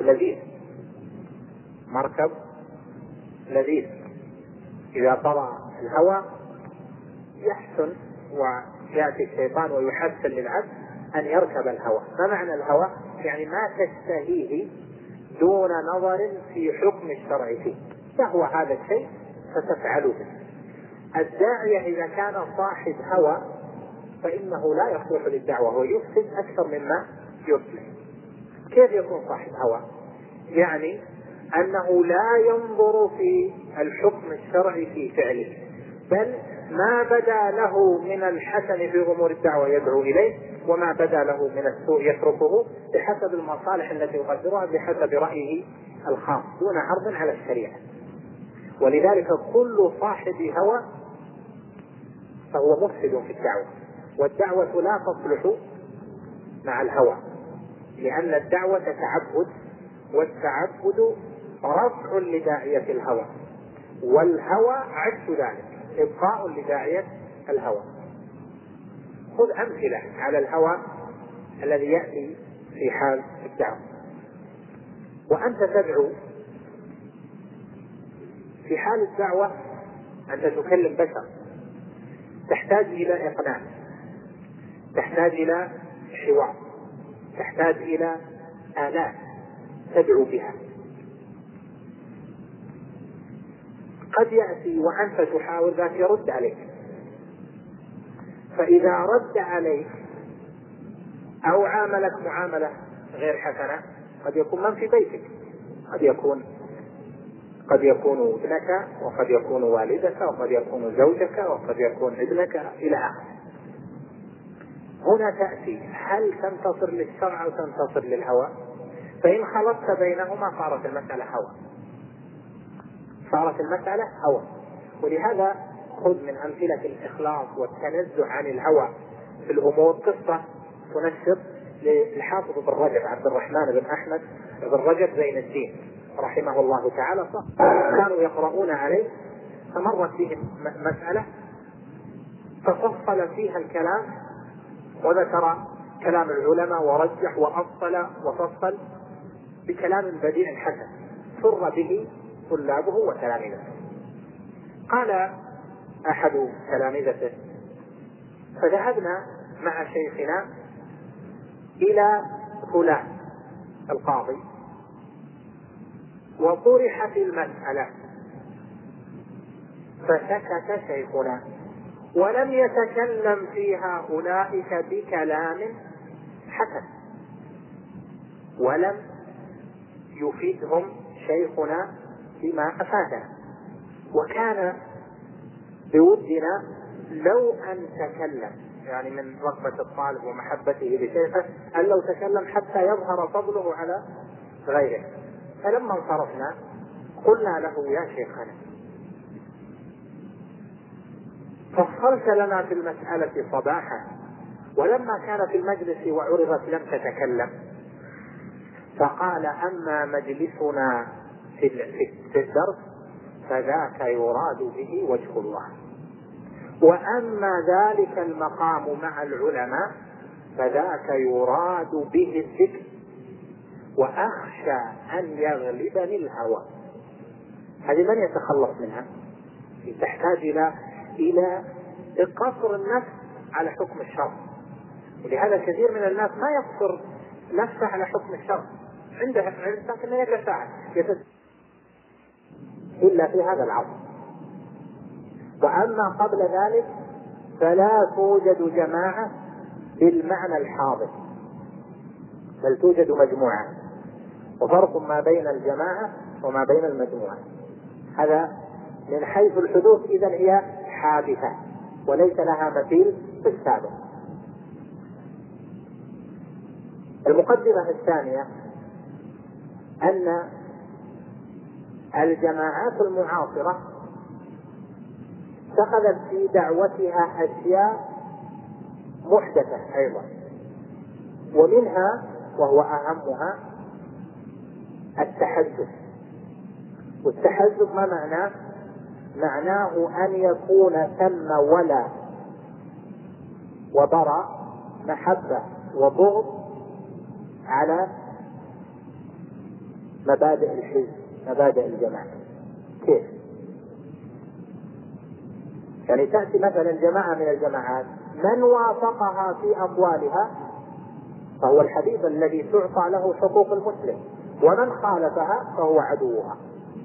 لذيذ، إذا طرأ الهوى يحسن ويأتي الشيطان ويحسن للعبد أن يركب الهوى. ما معنى الهوى؟ يعني ما تشتهيه دون نظر في حكم الشرع فيه، فهو هذا الشيء فتفعله. الداعية إذا كان صاحب هوى فإنه لا يصلح للدعوة ويفسد أكثر مما يصلح. كيف يكون صاحب هوى؟ يعني أنه لا ينظر في الحكم الشرعي في فعله، بل ما بدا له من الحسن في أمور الدعوة يدعو إليه، وما بدا له من السوء يتركه بحسب المصالح التي يقدرها بحسب رأيه الخاص دون عرض على الشريعة. ولذلك كل صاحب هوى فهو مفسد في الدعوة، والدعوة لا تصلح مع الهوى، لأن الدعوة تعبد، والتعبد رفع لداعية الهوى، والهوى عكس ذلك إبقاء لداعية الهوى. خذ أمثلة على الهوى الذي يأتي في حال الدعوة. وأنت تدعو في حال الدعوة، أنت تكلم بشر، تحتاج إلى إقناع، تحتاج إلى حوار، تحتاج إلى آلات تدعو بها. قد يأتي وأنت تحاول ذاك يرد عليك، فإذا رد عليك أو عاملك معاملة غير حسنة، قد يكون من في بيتك، قد يكون ابنك، وقد يكون والدك، وقد يكون زوجك، وقد يكون ابنك إلى آخره. هنا تأتي، هل تنتصر للشرع أو تنتصر للهوى؟ فإن خلطت بينهما صارت المسألة هوى. ولهذا خذ من أمثلة الإخلاص والتنزه عن الهوى في الأمور قصة تنشط للحافظ بن رجب عبد الرحمن بن أحمد بن رجب زين الدين رحمه الله تعالى. كانوا يقرؤون عليه فمرت بهم مسألة ففصل فيها الكلام وذكر كلام العلماء ورجح وأفصل وفصل بكلام بديع حسن سر به طلابه وتلاميذه. قال أحد تلاميذته: فذهبنا مع شيخنا إلى فلان القاضي وطرحت المسألة، فسكت شيخنا ولم يتكلم فيها أولئك بكلام حسن، ولم يفيدهم شيخنا بما أفادنا. وكان بودنا لو أن تكلم، يعني من رغبة الطالب ومحبته لشيخه أن لو تكلم حتى يظهر فضله على غيره. فلما انصرفنا قلنا له: يا شيخنا، فصلت لنا في المسألة صباحا، ولما كان في المجلس وعرضت لم تتكلم. فقال: أما مجلسنا في الدرس فذاك يراد به وجه الله، وأما ذلك المقام مع العلماء فذاك يراد به الذكر، وأخشى أن يغلبني الهوى. هذه من يتخلص منها؟ تحتاج إلى قصر النفس على حكم الشرع. ولهذا كثير من الناس ما يقصر نفسه على حكم الشرع، عنده لكن يتساعد إلا في هذا العصر. وأما قبل ذلك فلا توجد جماعة بالمعنى الحاضر، بل توجد مجموعة، وفرق ما بين الجماعة وما بين المجموعة. هذا من حيث الحدوث إذن هي حادثة وليس لها مثيل في السابق. المقدمة الثانية أن الجماعات المعاصرة اتخذت في دعوتها أشياء محدثة أيضا، ومنها وهو أهمها التحزب. والتحزب ما معناه؟ معناه أن يكون ثم ولا وبراء، محبة وبغض على مبادئ الحزب، مبادئ الجماعة. كيف؟ يعني تأتي مثلا جماعة من الجماعات من وافقها في أقوالها فهو الحبيب الذي تعطى له حقوق المسلم، ومن خالفها فهو عدوها.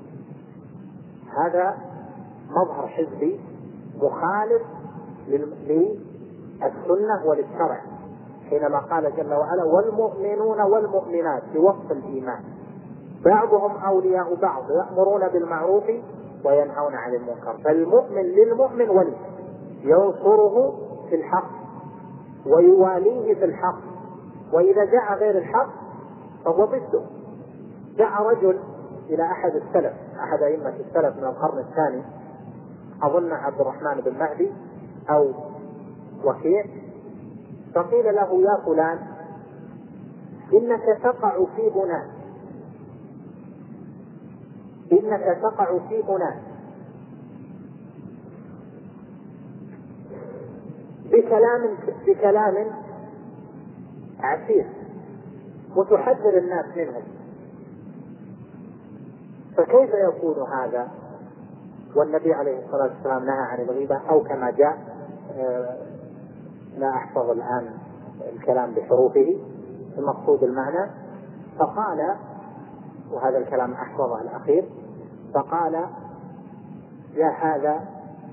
هذا مظهر حزبي مخالف للسنة وللشرع، حينما قال جل وعلا: والمؤمنون والمؤمنات بوصف الإيمان بعضهم أولياء بعض يأمرون بالمعروف وينهون عن المنكر. فالمؤمن للمؤمن ولي، ينصره في الحق ويواليه في الحق، وإذا جاء غير الحق فهو ضده. جاء رجل إلى أحد السلف، أحد أئمة السلف من القرن الثاني، أظن عبد الرحمن بن مهدي أو وكيع، فقيل له: يا فلان، إنك تقع في بناء، إنك تقع في بناء بكلام عسير وتحذر الناس منه، فكيف يكون هذا والنبي عليه الصلاة والسلام نهى عن الغيبة؟ أو كما جاء، لا أحفظ الآن الكلام بحروفه، المقصود المعنى. فقال، وهذا الكلام أحفظه الأخير، فقال: يا هذا،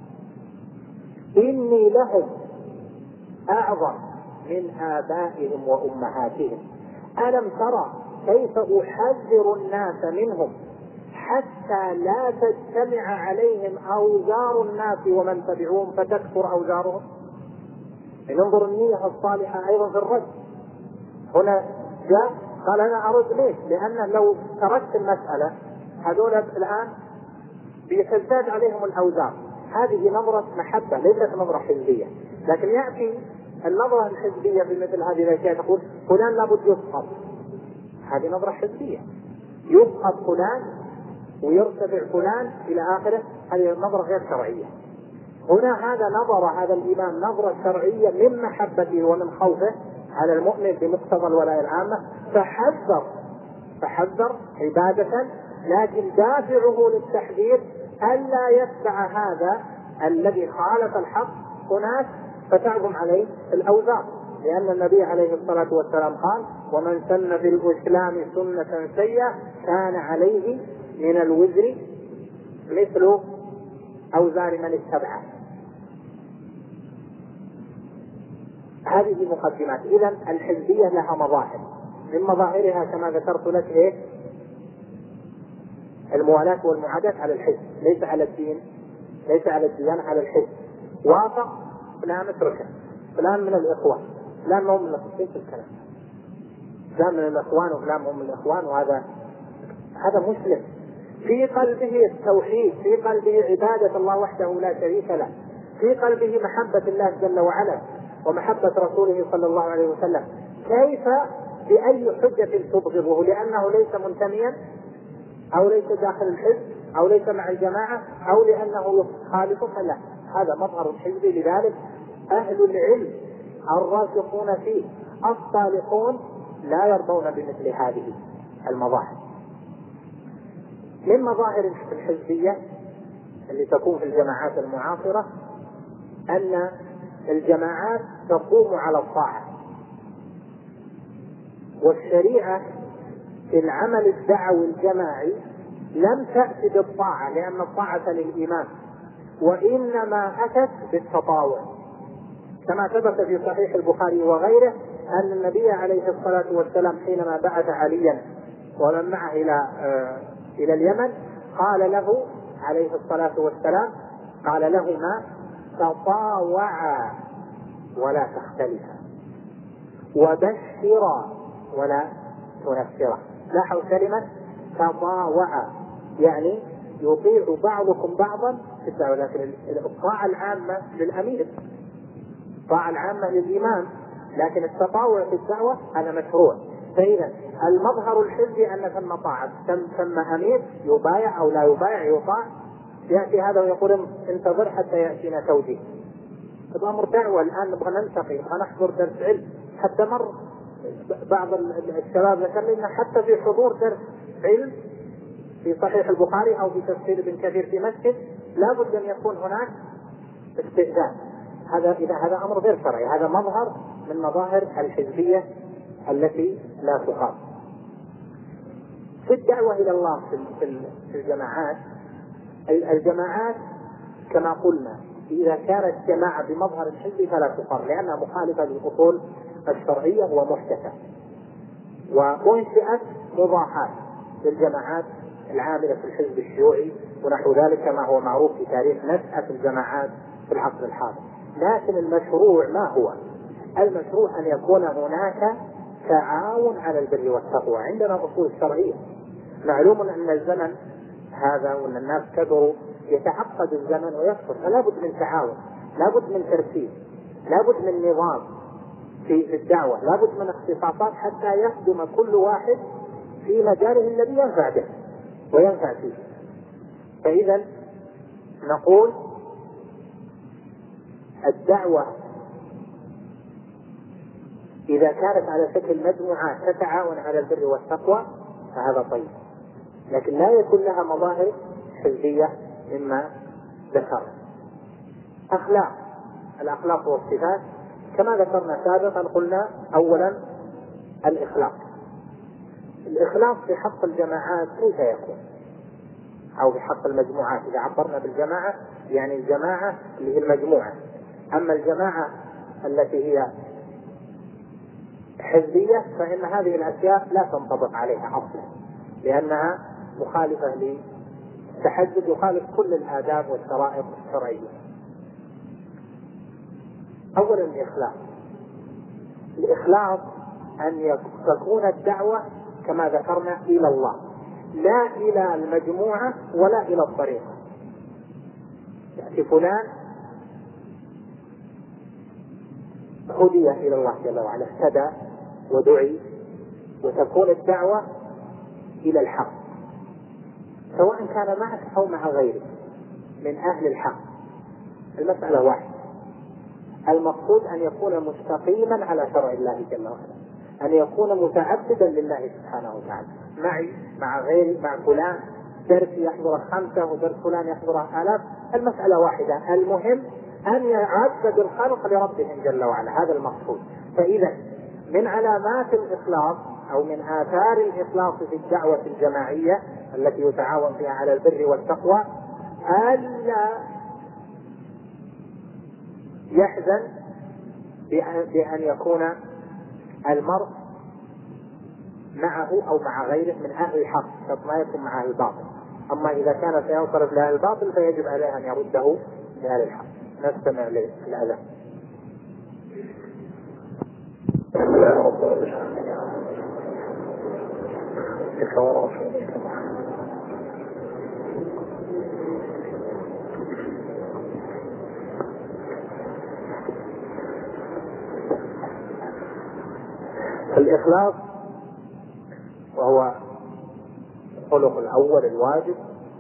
إني لهم أعظم من آبائهم وأمهاتهم، ألم ترى كيف أحذر الناس منهم حتى لا تجتمع عليهم أوزار الناس ومن تبعوهم فتكثر أوزارهم. ننظر النية الصالحة أيضا في الرد. هنا جاء قال: أنا أرد ليش؟ لأن لو تركت المسألة هذول الآن بيتزداد عليهم الأوزار. هذه نظرة محبة ليست نظرة حزبية. لكن يأتي النظرة الحزبية في مثل هذه الأشياء تقول: فلان لابد يسقط. هذه نظرة حزبية، يسقط فلان ويرتفع فلان إلى آخره. هذه نظرة غير شرعية. هنا هذا نظر هذا الإمام نظرة شرعية من محبته ومن خوفه على المؤمن بمقتضى الولاية العامة، فحذر عبادة، لكن دافعه للتحذير ألا يتبع هذا الذي خالف الحق أناس فتعظم عليه الأوزار، لأن النبي عليه الصلاة والسلام قال: ومن سن في الإسلام سنة سيئة كان عليه من الوزر مثل أوزار من اتبعه. هذه مقدمات. إذن الحزبية لها مظاهر، من مظاهرها كما ذكرت لك إيه؟ الموالاة والمعاداة على الحزب، ليس على الدين، ليس على الديانة، على الحزب. وافق فلان اتركه، فلان من الإخوان، فلان هم من الإخوان، الكلام فلان من الإخوان وفلان هم من الإخوان، وهذا مسلم في قلبه التوحيد، في قلبه عبادة الله وحده لا شريك له، في قلبه محبة الله جل وعلا ومحبة رسوله صلى الله عليه وسلم. كيف بأي حجة تبغضه؟ لأنه ليس منتميا، أو ليس داخل الحزب، أو ليس مع الجماعة، أو لأنه يخالفك؟ لا، هذا مظهر الحزب. لذلك أهل العلم الراسخون فيه الصالحون لا يرضون بمثل هذه المظاهر. من مظاهر الحزبية اللي تكون في الجماعات المعاصرة أن الجماعات تقوم على الطاعة، والشريعة في العمل الدعوي الجماعي لم تأتي بالطاعة، لأن الطاعة للإمام، وإنما أتت بالتطاوع، كما ثبت في صحيح البخاري وغيره أن النبي عليه الصلاة والسلام حينما بعث عليا ومن معه إلى اليمن قال له عليه الصلاة والسلام، قال لهما: تطاوعا ولا تختلفا، وبشرا ولا تنفرا. لاحظوا كلمة تطاوعا، يعني يطيع بعضكم بعضا في الدعوة، لكن الطاعة العامة للأمير، الطاعة العامة للإمام، لكن التطاوع في الدعوة هذا مشروع. فإذا المظهر الحزبي أن ثم طاعة، ثم أمير يبايع أو لا يبايع، يطاع. يأتي هذا ويقول انتظر حتى يأتينا توجيه. الأمر دعوة، الآن نبغى نلتقي، نبغى نحضر درس علم. حتى مر بعض الشباب ذكر لنا حتى في حضور درس علم في صحيح البخاري أو في تفسير ابن كثير في مسجد لابد أن يكون هناك استئذان. هذا أمر غير شرعي، هذا مظهر من مظاهر الحزبية التي لا تقام. في الدعوة إلى الله في الجماعات كما قلنا إذا كانت جماعة بمظهر الحزب فلا تقام، لأنها مخالفة للأصول الشرعية ومحدثة، وأنشئت مضاحات للجماعات العاملة في الحزب الشيوعي ونحو ذلك، كما هو معروف في تاريخ نشأة الجماعات في العصر الحاضر. لكن المشروع ما هو؟ المشروع أن يكون هناك تعاون على البر والتقوى. عندنا أصول شرعية، معلوم أن الزمن هذا وأن الناس كثروا، يتعقد الزمن ويكثر، فلا بد من تعاون، لا بد من ترتيب، لا بد من نظام في الدعوة، لا بد من اختصاصات حتى يخدم كل واحد في مجاله الذي ينفع به وينفع فيه. فإذا نقول الدعوة إذا كانت على شكل مجموعات تتعاون على البر والتقوى فهذا طيب، لكن لا يكون لها مظاهر حزبية مما ذكر. الأخلاق والصفات كما ذكرنا سابقا، قلنا أولا الإخلاص في حق الجماعات كيف يكون، أو في حق المجموعات. إذا عبرنا بالجماعة يعني الجماعة اللي هي المجموعة، أما الجماعة التي هي حزبية فإن هذه الأشياء لا تنطبق عليها أصلا، لأنها مخالفة للتحزب، يخالف كل الآداب والشرائط الشرعية. أولا الإخلاص أن تكون الدعوة كما ذكرنا إلى الله، لا إلى المجموعة ولا إلى الطريقة. يعني فلان هدي إلى الله جل وعلا، اهتدى ودعي، وتكون الدعوة إلى الحق سواء كان معك أو مع غيرك من أهل الحق. المسألة واحدة، المقصود أن يكون مستقيما على شرع الله جل وعلا، أن يكون متعبدا لله سبحانه وتعالى، معي مع غيري، مع فلان درس يحضره 5 ودرس فلان يحضره 1000، المسألة واحدة، المهم أن يعبد الخلق لربهم جل وعلا، هذا المقصود. فإذا من علامات الإخلاص أو من آثار الإخلاص في الدعوة الجماعية التي يتعاون فيها على البر والتقوى ألا يحزن بأن يكون المرء معه أو مع غيره من أهل الحق، قد ما يكون مع أهل الباطل. أما إذا كان سينصرف لأهل الباطل فيجب عليه أن يرده لأهل الحق. نستمع للأذان. الإخلاص وهو الخلق الأول الواجب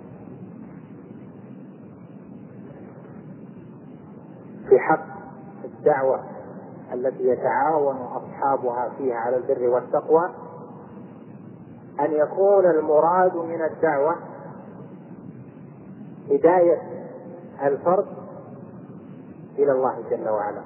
في حق الدعوة التي يتعاون أصحابها فيها على البر والتقوى، أن يكون المراد من الدعوة هداية الفرد إلى الله جل وعلا،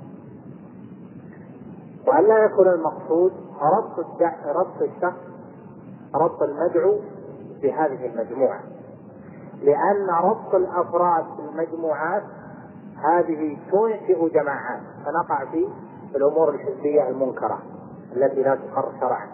وأن لا يكون المقصود ربط الشخص، ربط المدعو بهذه المجموعة، لأن ربط الأفراد في المجموعات هذه تنشئ جماعات، فنقع في الأمور الحزبية المنكرة التي لا تقر شرعا.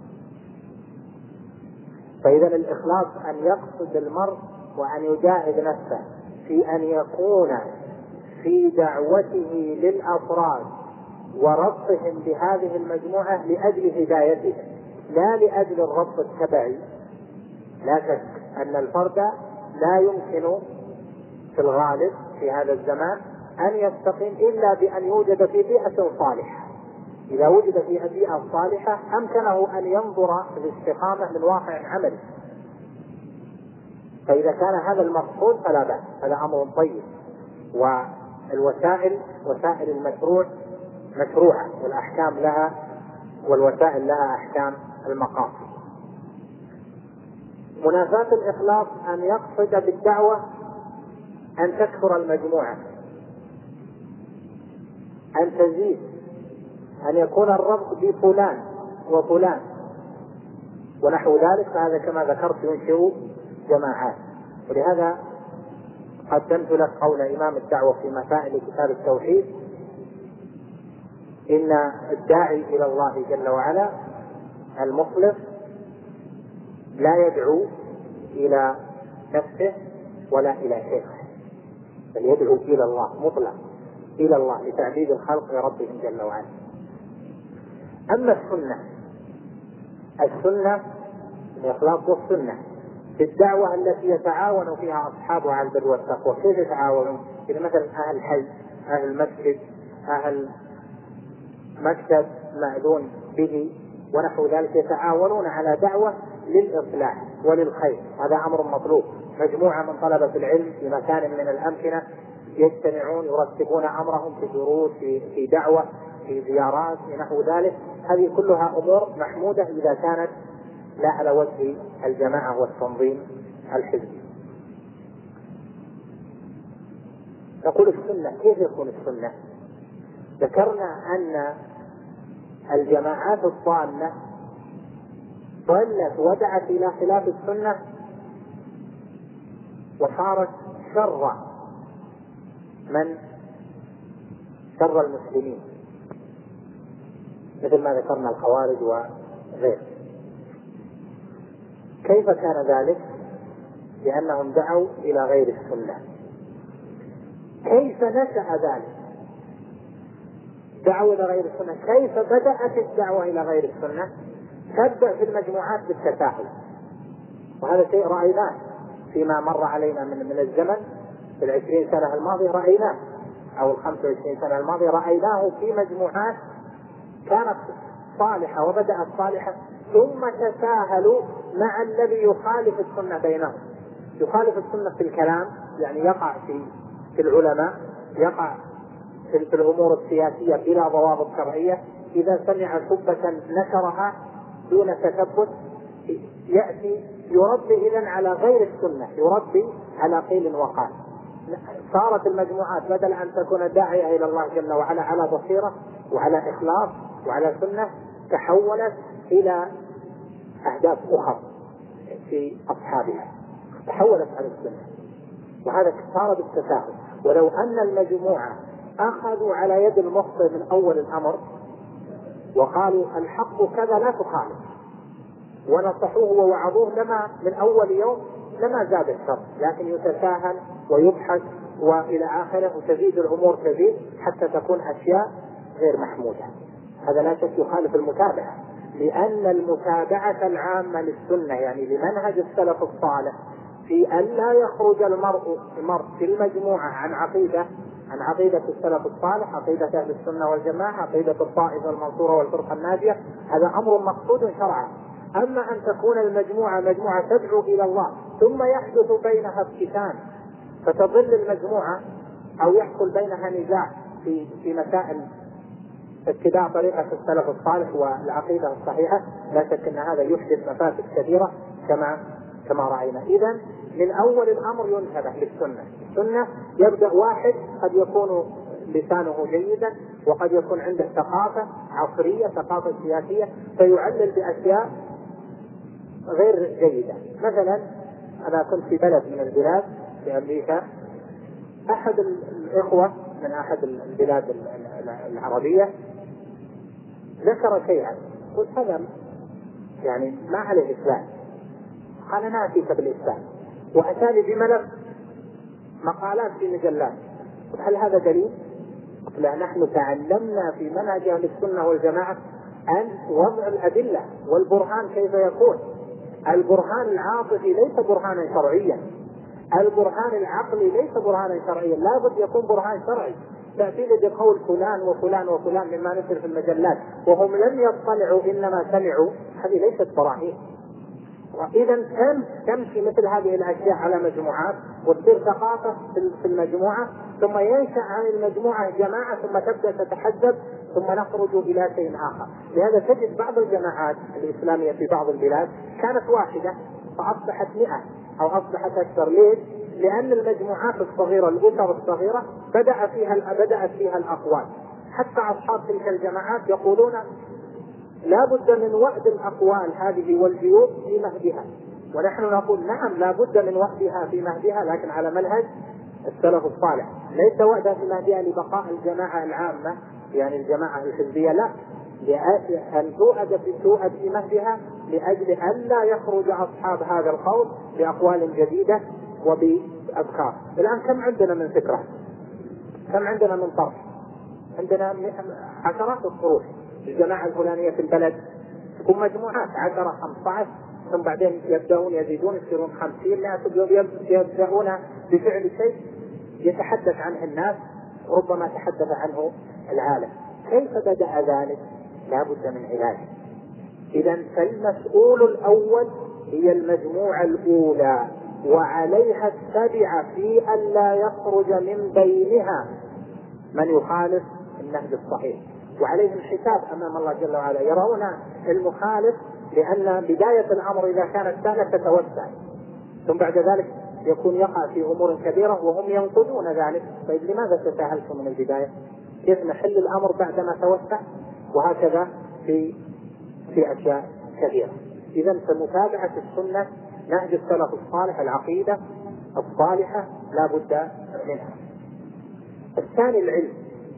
فإذا الإخلاص أن يقصد المرء وأن يجاهد نفسه في أن يكون في دعوته للأفراد وربطهم بهذه المجموعة لأجل هدايتهم، لا لأجل الربط التبعي. لا شك أن الفرد لا يمكن في الغالب في هذا الزمان أن يستقيم إلا بأن يوجد في بيئة صالحة. إذا وجد في بيئة صالحة أمكنه أن ينظر الاستقامة من واقع عملي. فإذا كان هذا المقصود فلا بأس، هذا أمر طيب. والوسائل وسائل المشروع مشروعة، والأحكام لها والوسائل لها أحكام المقاصد. منافاة الإخلاص أن يقصد بالدعوة أن تكثر المجموعة، أن تزيد، أن يكون الربط بفلان وفلان ونحو ذلك، فهذا كما ذكرت ينشئ جماعات. ولهذا قدمت لك قول إمام الدعوة في مسائل كتاب التوحيد: إن الداعي إلى الله جل وعلا المخلص لا يدعو إلى نفسه ولا إلى شيخه، بل يدعو إلى الله مطلق، إلى الله لتعبيد الخلق لربهم جل وعلا. أما السنة الإخلاص والسنة في الدعوة التي يتعاون فيها أصحابها على البر والتقوى. كيف يتعاونون؟ إذا مثلا أهل الحي، أهل المسجد، أهل مكتب مأذون به ونحو ذلك يتعاونون على دعوة للإصلاح وللخير، هذا أمر مطلوب. مجموعة من طلبة العلم في مكان من الأمكنة يجتمعون يرتبون أمرهم في دروس، في دعوة، في زيارات، في نحو ذلك، هذه كلها أمور محمودة إذا كانت لا على وجه الجماعة والتنظيم الحزبي. نقول السنة، كيف يكون السنة؟ ذكرنا أن الجماعات الضالة ضلت ودعت إلى خلاف السنة وصارت شر المسلمين، مثل ما ذكرنا الخوارج وغيره. كيف كان ذلك؟ لأنهم دعوا إلى غير السنة. كيف نشأ ذلك؟ دعوا إلى غير السنة. كيف بدأت الدعوة إلى غير السنة؟ تبدأ في المجموعات بالتساهل، وهذا شيء رأيناه فيما مر علينا من الزمن في 20 سنة الماضية، رأيناه، أو 25 سنة الماضية رأيناه في مجموعات كانت صالحة وبدأت صالحة، ثم تساهلوا مع الذي يخالف السنة بينهم. يخالف السنة في الكلام، يعني يقع في العلماء، يقع في الأمور السياسية بلا ضوابط شرعية. إذا سمع شبة نشرها دون تثبت يأتي يربي إذن على غير السنة، يربي على قيل وقال. صارت المجموعات بدل أن تكون داعية إلى الله جل وعلا على بصيرة وعلى إخلاص وعلى سنة، تحولت إلى أهداف أخرى في أصحابها، تحولت على السنة، وهذا صار بالتساهل. ولو أن المجموعة أخذوا على يد المخطئ من أول الأمر وقالوا الحق كذا لا تخالف، ونصحوه ووعظوه، لما من أول يوم لما زاد الشر، لكن يتساهل ويبحث وإلى آخره، وتزيد الأمور تزيد حتى تكون أشياء غير محمودة. هذا لا شك يخالف المتابعة، لأن المتابعة العامة للسنة يعني لمنهج السلف الصالح في أن لا يخرج المرء في المجموعة عن عقيدة السلف الصالح، عقيدة أهل السنة والجماعة، عقيدة الطائفة المنصورة والفرقة الناجية، هذا أمر مقصود شرعا. أما أن تكون المجموعة مجموعة تدعو إلى الله ثم يحدث بينها افتتان فتضل المجموعة أو يحصل بينها نزاع في مسائل اتباع طريقة السلف الصالح والعقيدة الصحيحة، لا شك أن هذا يحدث مفاسد كثيرة كما رأينا. إذن من أول الأمر ينتبه للسنة. السنة يبدأ واحد قد يكون لسانه جيدا وقد يكون عنده ثقافة عصرية، ثقافة سياسية، فيعلل بأشياء غير جيدة. مثلا أنا كنت في بلد من البلاد في أمريكا، أحد الإخوة من أحد البلاد العربية ذكر شيئا، قلت هذا يعني ما عليه إسلام، قال نأتيك بالإسلام، وأتاني بملف مقالات في مجلات، قلت هل هذا دليل؟ قلت لا، نحن تعلمنا في منهج أهل السنة والجماعة أن وضع الأدلة والبرهان كيف يكون. البرهان العاطفي ليس برهانا شرعيا، البرهان العقلي ليس برهانا شرعيا، لابد يكون برهان شرعي. تأتي لي بقول فلان وفلان وفلان مما نشر في المجلات وهم لم يطلعوا إنما سمعوا، هذه ليست براهين. وإذا تمشي مثل هذه الأشياء على مجموعات وتصير ثقافة في المجموعة، ثم ينشأ عن المجموعة جماعة، ثم تبدأ تتحزب، ثم نخرج إلى شيء آخر. لهذا تجد بعض الجماعات الإسلامية في بعض البلاد كانت واحدة فأصبحت 100 أو أصبحت أكثر. ليش؟ لأن المجموعات الصغيرة، الأسر الصغيرة بدأت فيها الأقوال. حتى أصحاب تلك الجماعات يقولون لا بد من وأد الأقوال هذه والجيوب في مهدها، ونحن نقول نعم لا بد من وأدها في مهدها، لكن على منهج السلف الصالح، ليس وأدها في مهدها لبقاء الجماعة العامة يعني الجماعة الحزبية، لا، أن تؤد في مهدها لأجل أن لا يخرج أصحاب هذا القول بأقوال جديدة وبأفكار. الآن كم عندنا من فكرة، كم عندنا من طرح، عندنا عشرات الطروح. الجماعة الفلانية في البلد تكون مجموعات 10 15، ثم بعدين يبدأون يزيدون يصيرون 50 100، يبدأون بفعل شيء يتحدث عنه الناس، ربما تحدث عنه العالم. كيف بدأ ذلك؟ لا بد من علاج. إذن فالمسؤول الأول هي المجموعة الأولى، وعليها التبع في أن لا يخرج من بينها من يخالف النهج الصحيح، وعليهم حساب أمام الله جل وعلا. يرون المخالف، لأن بداية الأمر إذا كانت سهلة تتوسع، ثم بعد ذلك يكون يقع في أمور كبيرة وهم ينقضون ذلك. طيب لماذا تساهلتم من البداية؟ كيف نحل الأمر بعدما توسع؟ وهكذا في أشياء كثيرة. إذن فمتابعة السنة نهج السلف الصالح، العقيدة الصالحة لا بد منها. الثاني العلم،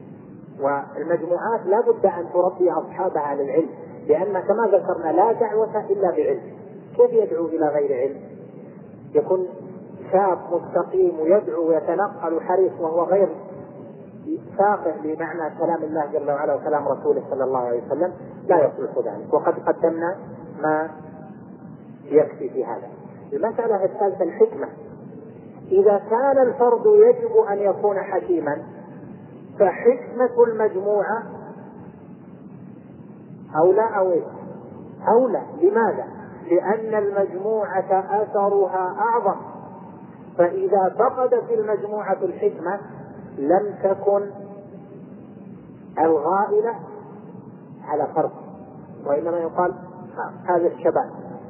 والمجموعات لا بد أن تربي أصحابها على العلم، لأن كما ذكرنا لا دعوة إلا بعلم. كيف يدعو إلى غير علم؟ يكون شاب مستقيم ويدعو ويتنقل حريص وهو غير فاقه لمعنى كلام الله جل وعلا وكلام رسوله صلى الله عليه وسلم، لا يصلح ذلك، وقد قدمنا ما يكفي في هذا. المسألة الثالثة الحكمة. إذا كان الفرد يجب أن يكون حكيما، فحكمة المجموعة أولى. لماذا؟ لأن المجموعة أثرها أعظم، فإذا فقدت المجموعة الحكمة لم تكن الغائلة على فرد، وإنما يقال هذا الشباب،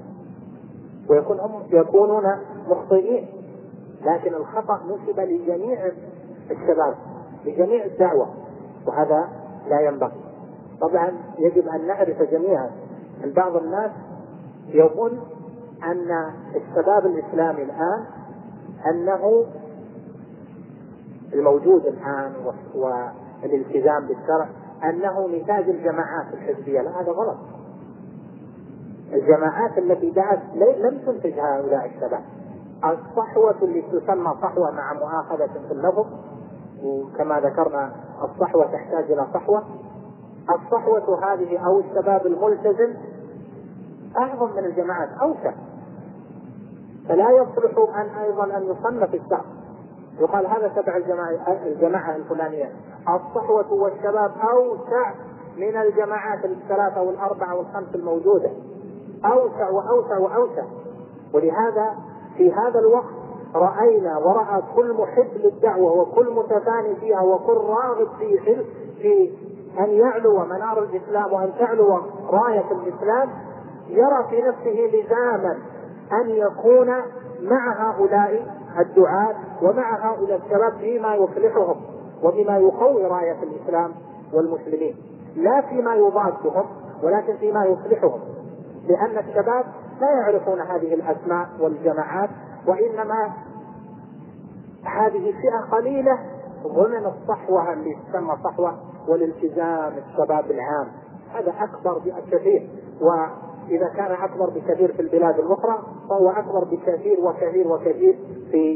ويكونون مخطئين، لكن الخطأ نسب لجميع الشباب لجميع الدعوة، وهذا لا ينبغي. طبعا يجب أن نعرف جميعا أن بعض الناس يظن أن الشباب الإسلامي الآن أنه الموجود الآن الالتزام بالشرع أنه نتاج الجماعات الحزبية. لا، هذا غلط. الجماعات التي دعت لم تنتج هؤلاء الشباب. الصحوة اللي تسمى صحوة مع مؤاخذة في اللفظ، وكما ذكرنا الصحوة تحتاج إلى صحوة. الصحوة هذه أو الشباب الملتزم أعظم من الجماعات، أوسع، فلا يصلح أن أيضا أن يصنف الشخص يقال هذا تبع الجماعة الفلانية. الصحوة والشباب أوسع من الجماعات الثلاثة والأربعة والخمس الموجودة، أوسع وأوسع وأوسع. ولهذا في هذا الوقت رأينا ورأى كل محب للدعوة وكل متفاني فيها وكل راغب في أن يعلو منار الإسلام وأن تعلو راية الإسلام، يرى في نفسه لزاما أن يكون مع هؤلاء الدعاة ومع هؤلاء الشباب فيما يصلحهم وبما يقوي راية الإسلام والمسلمين، لا فيما يضادهم ولكن فيما يصلحهم، لأن الشباب لا يعرفون هذه الأسماء والجماعات، وإنما هذه فئة قليلة ضمن الصحوة اللي تسمى صحوة والالتزام الشباب العام. هذا أكبر بكثير، وإذا كان أكبر بكثير في البلاد الأخرى فهو أكبر بكثير وكثير وكثير في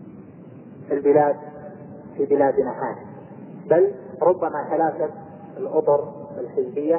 بلادنا هذه، بل ربما ثلاثة الأطر الحزبية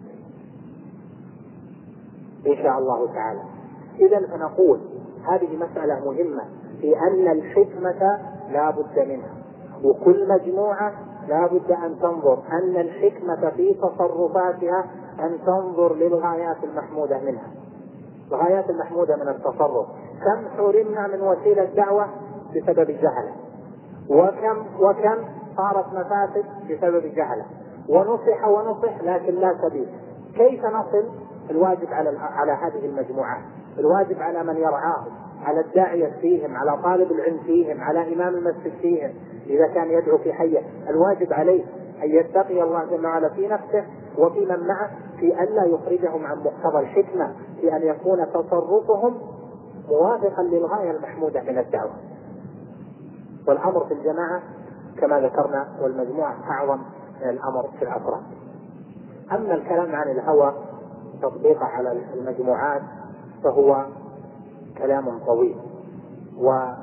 إن شاء الله تعالى. إذن فنقول هذه مسألة مهمة في أن الحكمة لا بد منها، وكل مجموعة لا بد أن تنظر أن الحكمة في تصرفاتها أن تنظر للغايات المحمودة منها، الغايات المحمودة من التصرف. كم حرمنا من وسيلة دعوة بسبب الجهلة، وكم صارت مفاسد بسبب الجهلة، ونصح لكن لا سبيل. كيف نصل؟ الواجب على هذه المجموعات، الواجب على من يرعاهم، على الداعية فيهم، على طالب العلم فيهم، على إمام المسجد فيهم إذا كان يدعو في حيه. الواجب عليه أن يتقي الله جل وعلا في نفسه وفي من معه في أن لا يخرجهم عن مقتضى الحكمة، في أن يكون تصرفهم موافقا للغاية المحمودة من الدعوة. والأمر في الجماعة كما ذكرنا والمجموعة أعظم من الأمر في الأفراد. أما الكلام عن الهوى تطبيقه على المجموعات فهو كلام طويل، ولنا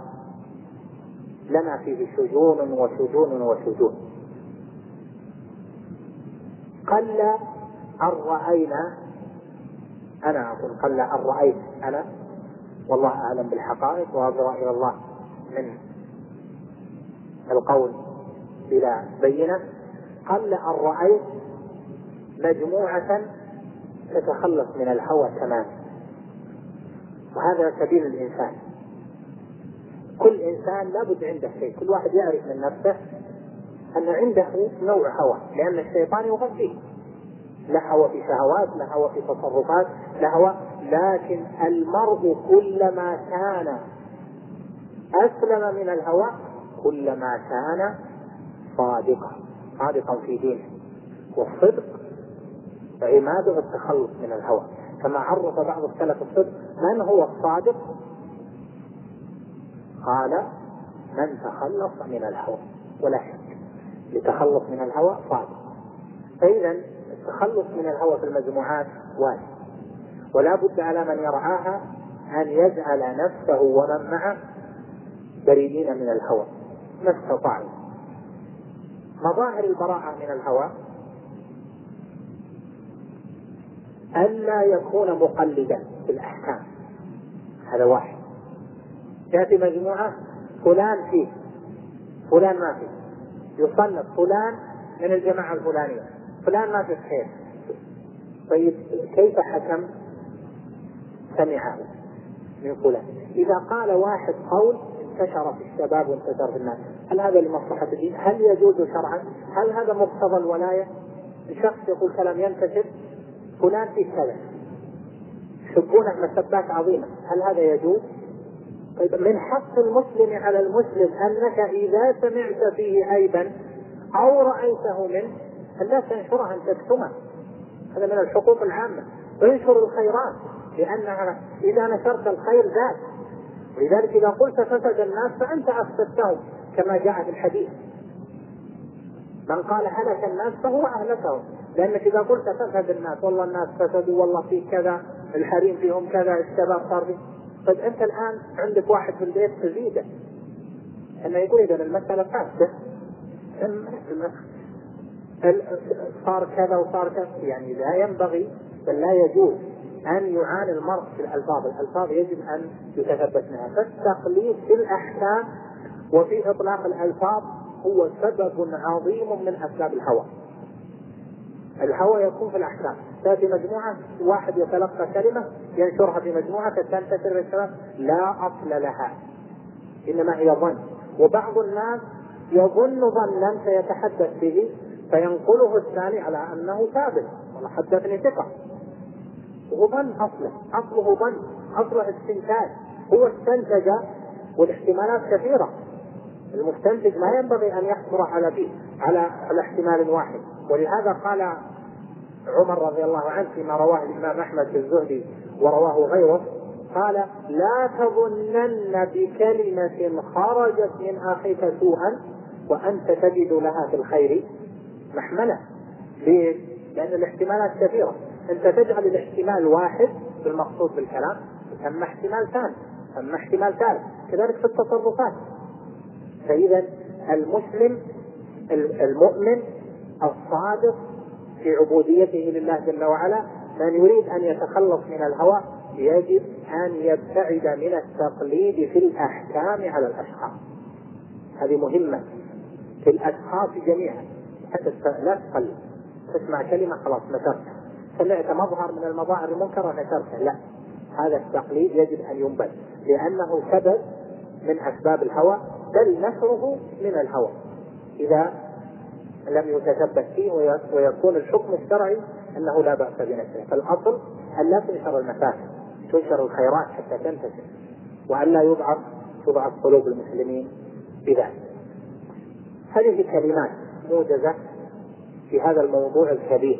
فيه شجون وشجون وشجون. قل أن رأينا، أنا أقول قل أن رأيت أنا، والله أعلم بالحقائق وأبرأ إلى الله من القول بلا بينة، قل أن رأيت مجموعة تتخلص من الهوى تماما. وهذا سبيل الإنسان. كل إنسان لابد عنده شيء، كل واحد يعرف من نفسه أن عنده نوع هوى، لأن الشيطان يغذيه، لا هوى في شهوات، لا هوى في تصرفات، لا هوى. لكن المرء كلما كان أسلم من الهوى كلما كان صادقا في دينه، والصدق عماده التخلص من الهوى. كما عرف بعض السلف الصدق: من هو الصادق؟ قال: من تخلص من الهوى. ولا شك لتخلص من الهوى صادق. فإذا التخلص من الهوى في المجموعات واجب، ولا بد على من يرعاها أن يجعل نفسه ومن معه بريئين من الهوى ما استطاعوا. مظاهر البراءة من الهوى ألا يكون مقلدا في الأحكام، هذا واحد. تأتي مجموعة فلان فيه فلان ما فيه، يصنف فلان من الجماعة الفلانية، فلان ما فيه خير. طيب كيف حكم سمعه من فلان؟ إذا قال واحد قول انتشر في الشباب وانتشر في الناس، هل هذا لمصلحة الدين؟ هل يجوز شرعا؟ هل هذا مقتضى الولاية؟ شخص يقول كلام ينتشر، فلان فيه كذا، يسبونه مسبات عظيمة، هل هذا يجوز؟ طيب من حق المسلم على المسلم أنك إذا سمعت فيه عيبا أو رأيته منه أن لا تنشره، أن تكتمه، هذا من الحقوق العامة. وينشر الخيرات، لأنها إذا نشرت الخير زاد، ولذلك إذا قلت فسد الناس فأنت أفسدتهم كما جاء في الحديث. من قال هلك الناس فهو أهلكهم، لأنك إذا قلت تفسد الناس، والله الناس فسدوا، والله في كذا، الحريم فيهم كذا، الشباب صار فيه، طيب أنت الآن عندك واحد في البيت تزيده أنه يقول إذا المسألة فاسدة، صار كذا وصار كذا. يعني لا ينبغي بل لا يجوز أن يعاني المرء في الألفاظ يجب أن يتثبت منها. فالتقليد في الأحكام وفي إطلاق الألفاظ هو سبب عظيم من أسباب الهوى. الهوى يكون في الأحكام، تأتي مجموعة، واحد يتلقى كلمة ينشرها في مجموعة فتنتشر بالسبب لا أصل لها، إنما هي ظن، وبعض الناس يظن ظنا فيتحدث به فينقله الثاني على أنه ثابت، والله حدثني ثقة، وهو ظن، أصله ظن، أصله استنتاج، هو استنتج، والاحتمالات كثيرة، المستنتج ما ينبغي أن يحصر على احتمال واحد. ولهذا قال عمر رضي الله عنه فيما رواه الإمام أحمد في الزهد ورواه غيره، قال لا تظنن بكلمة خرجت من أخيك سوءا وأنت تجد لها في الخير محملة. ليه؟ لأن الاحتمالات كثيرة، أنت تجعل الاحتمال واحد في المقصود بالكلام، ثم احتمال ثاني، ثم احتمال ثالث، كذلك في التصرفات. فإذا المسلم المؤمن الصادق في عبوديته لله جل وعلا من يريد أن يتخلص من الهوى يجب أن يبتعد من التقليد في الأحكام على الأشخاص. هذه مهمة في الأشخاص جميعا، حتى لا تقلد، تسمع كلمة خلاص نشرتها، سمعت مظهر من المظاهر المنكرة نشرتها، لا، هذا التقليد يجب أن ينبذ لأنه سبب من أسباب الهوى، بل نشره من الهوى إذا لم يتثبت فيه ويكون الحكم الشرعي أنه لا بأس بنشره. فالأصل أن لا تنشر المفاسد، تنشر الخيرات حتى تنتشر، وأن لا تضعف قلوب المسلمين بذلك. هذه الكلمات موجزة في هذا الموضوع الكبير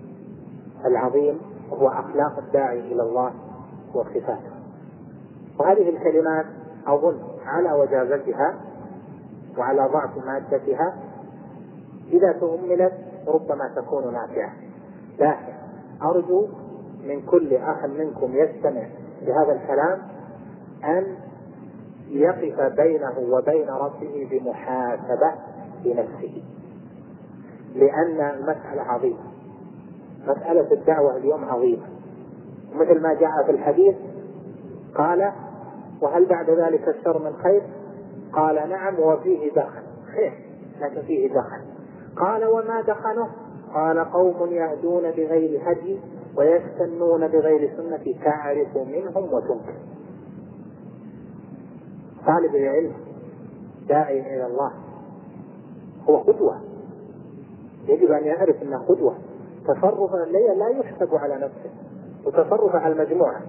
العظيم وهو أخلاق الداعي إلى الله وصفاته. وهذه الكلمات أظن على وجازتها وعلى ضعف مادتها إذا تؤملت ربما تكون نافعة، لكن أرجو من كل أخ منكم يستمع لهذا الكلام أن يقف بينه وبين ربه بمحاسبة لنفسه، لأن المسألة عظيمة، مسألة الدعوة اليوم عظيمة، مثل ما جاء في الحديث قال وهل بعد ذلك الشر من خير؟ قال نعم وفيه دخن، خير لكن فيه دخن. قال وما دخنه؟ قال قوم يهدون بغير هدي ويستنون بغير سنة تعرف منهم وتنكر. طالب العلم داعي إلى الله هو قدوة، يجب أن يعرف أنه قدوة، تصرف لا يحسب على نفسه وتصرف على المجموعة.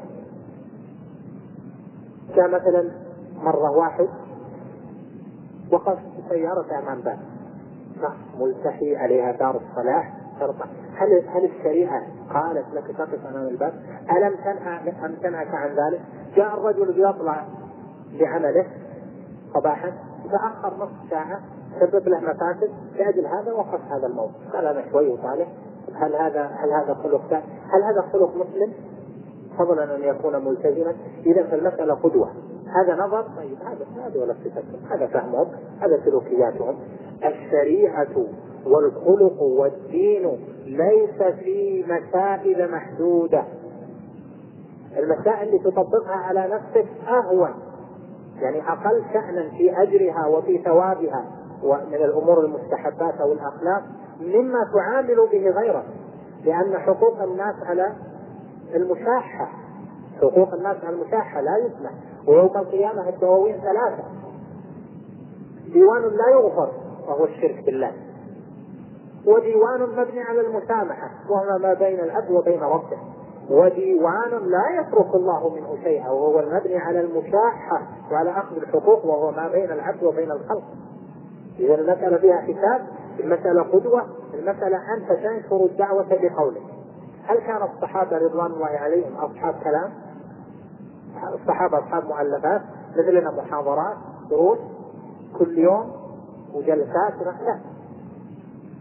كان مثلا مرة واحد وقف سيارة أمام باب ملتحي عليها دار الصلاح شرطة، هل الشريعة قالت لك تقف أمام الباب؟ ألم تنهك عن ذلك؟ جاء الرجل بيطلع بعمله صباحا تأخر نصف ساعة سبب له مفاسد، لأجل هذا وقف هذا الموضوع، قال أنا شوي وطالع، هل هذا خلق؟ هل هذا خلق مسلم؟ فضلا أن يكون ملتزما. إذا فالمسألة قدوة، هذا نظر، طيب هذا ولا صفتهم، هذا فهمهم، هذا سلوكياتهم. الشريعة والخلق والدين ليس في مسائل محدودة، المسائل اللي تطبقها على نفسك أهون، يعني أقل شأنا في أجرها وفي ثوابها ومن الأمور المستحبات أو الأخلاق مما تعامل به غيرك، لأن حقوق الناس على المشاحة، حقوق الناس على المشاحة لا يسمح. ويوم القيامة الدواوين 3: ديوان لا يغفر وهو الشرك بالله، وديوان مبني على المسامحة وهو ما بين العبد وبين ربه، وديوان لا يترك الله منه شيئا وهو المبني على المشاحة وعلى أخذ الحقوق وهو ما بين العبد وبين الخلق. إذا المسألة فيها حساب، المسألة قدوة، المسألة أنت تنشر الدعوة بقولك. هل كان الصحابة رضوان الله عليهم أصحاب كلام؟ الصحابة أصحاب مؤلفات مثلنا، محاضرات، دروس كل يوم وجلسات؟ لا،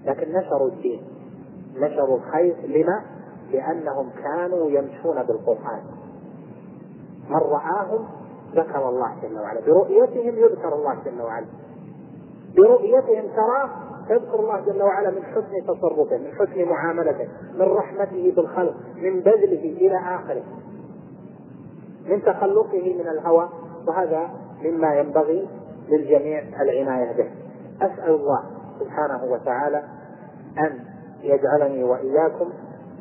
لكن نشروا الدين، نشروا الخير. لما؟ لأنهم كانوا يمشون بالقرآن. من رآهم ذكر الله جل وعلا، برؤيتهم يذكر الله جل وعلا، برؤيتهم تراه تذكر الله جل وعلا، من حسن تصرفه، من حسن معاملته، من رحمته بالخلق، من بذله إلى آخره، من تخلقه من الهوى. وهذا مما ينبغي للجميع العناية به. أسأل الله سبحانه وتعالى أن يجعلني وإياكم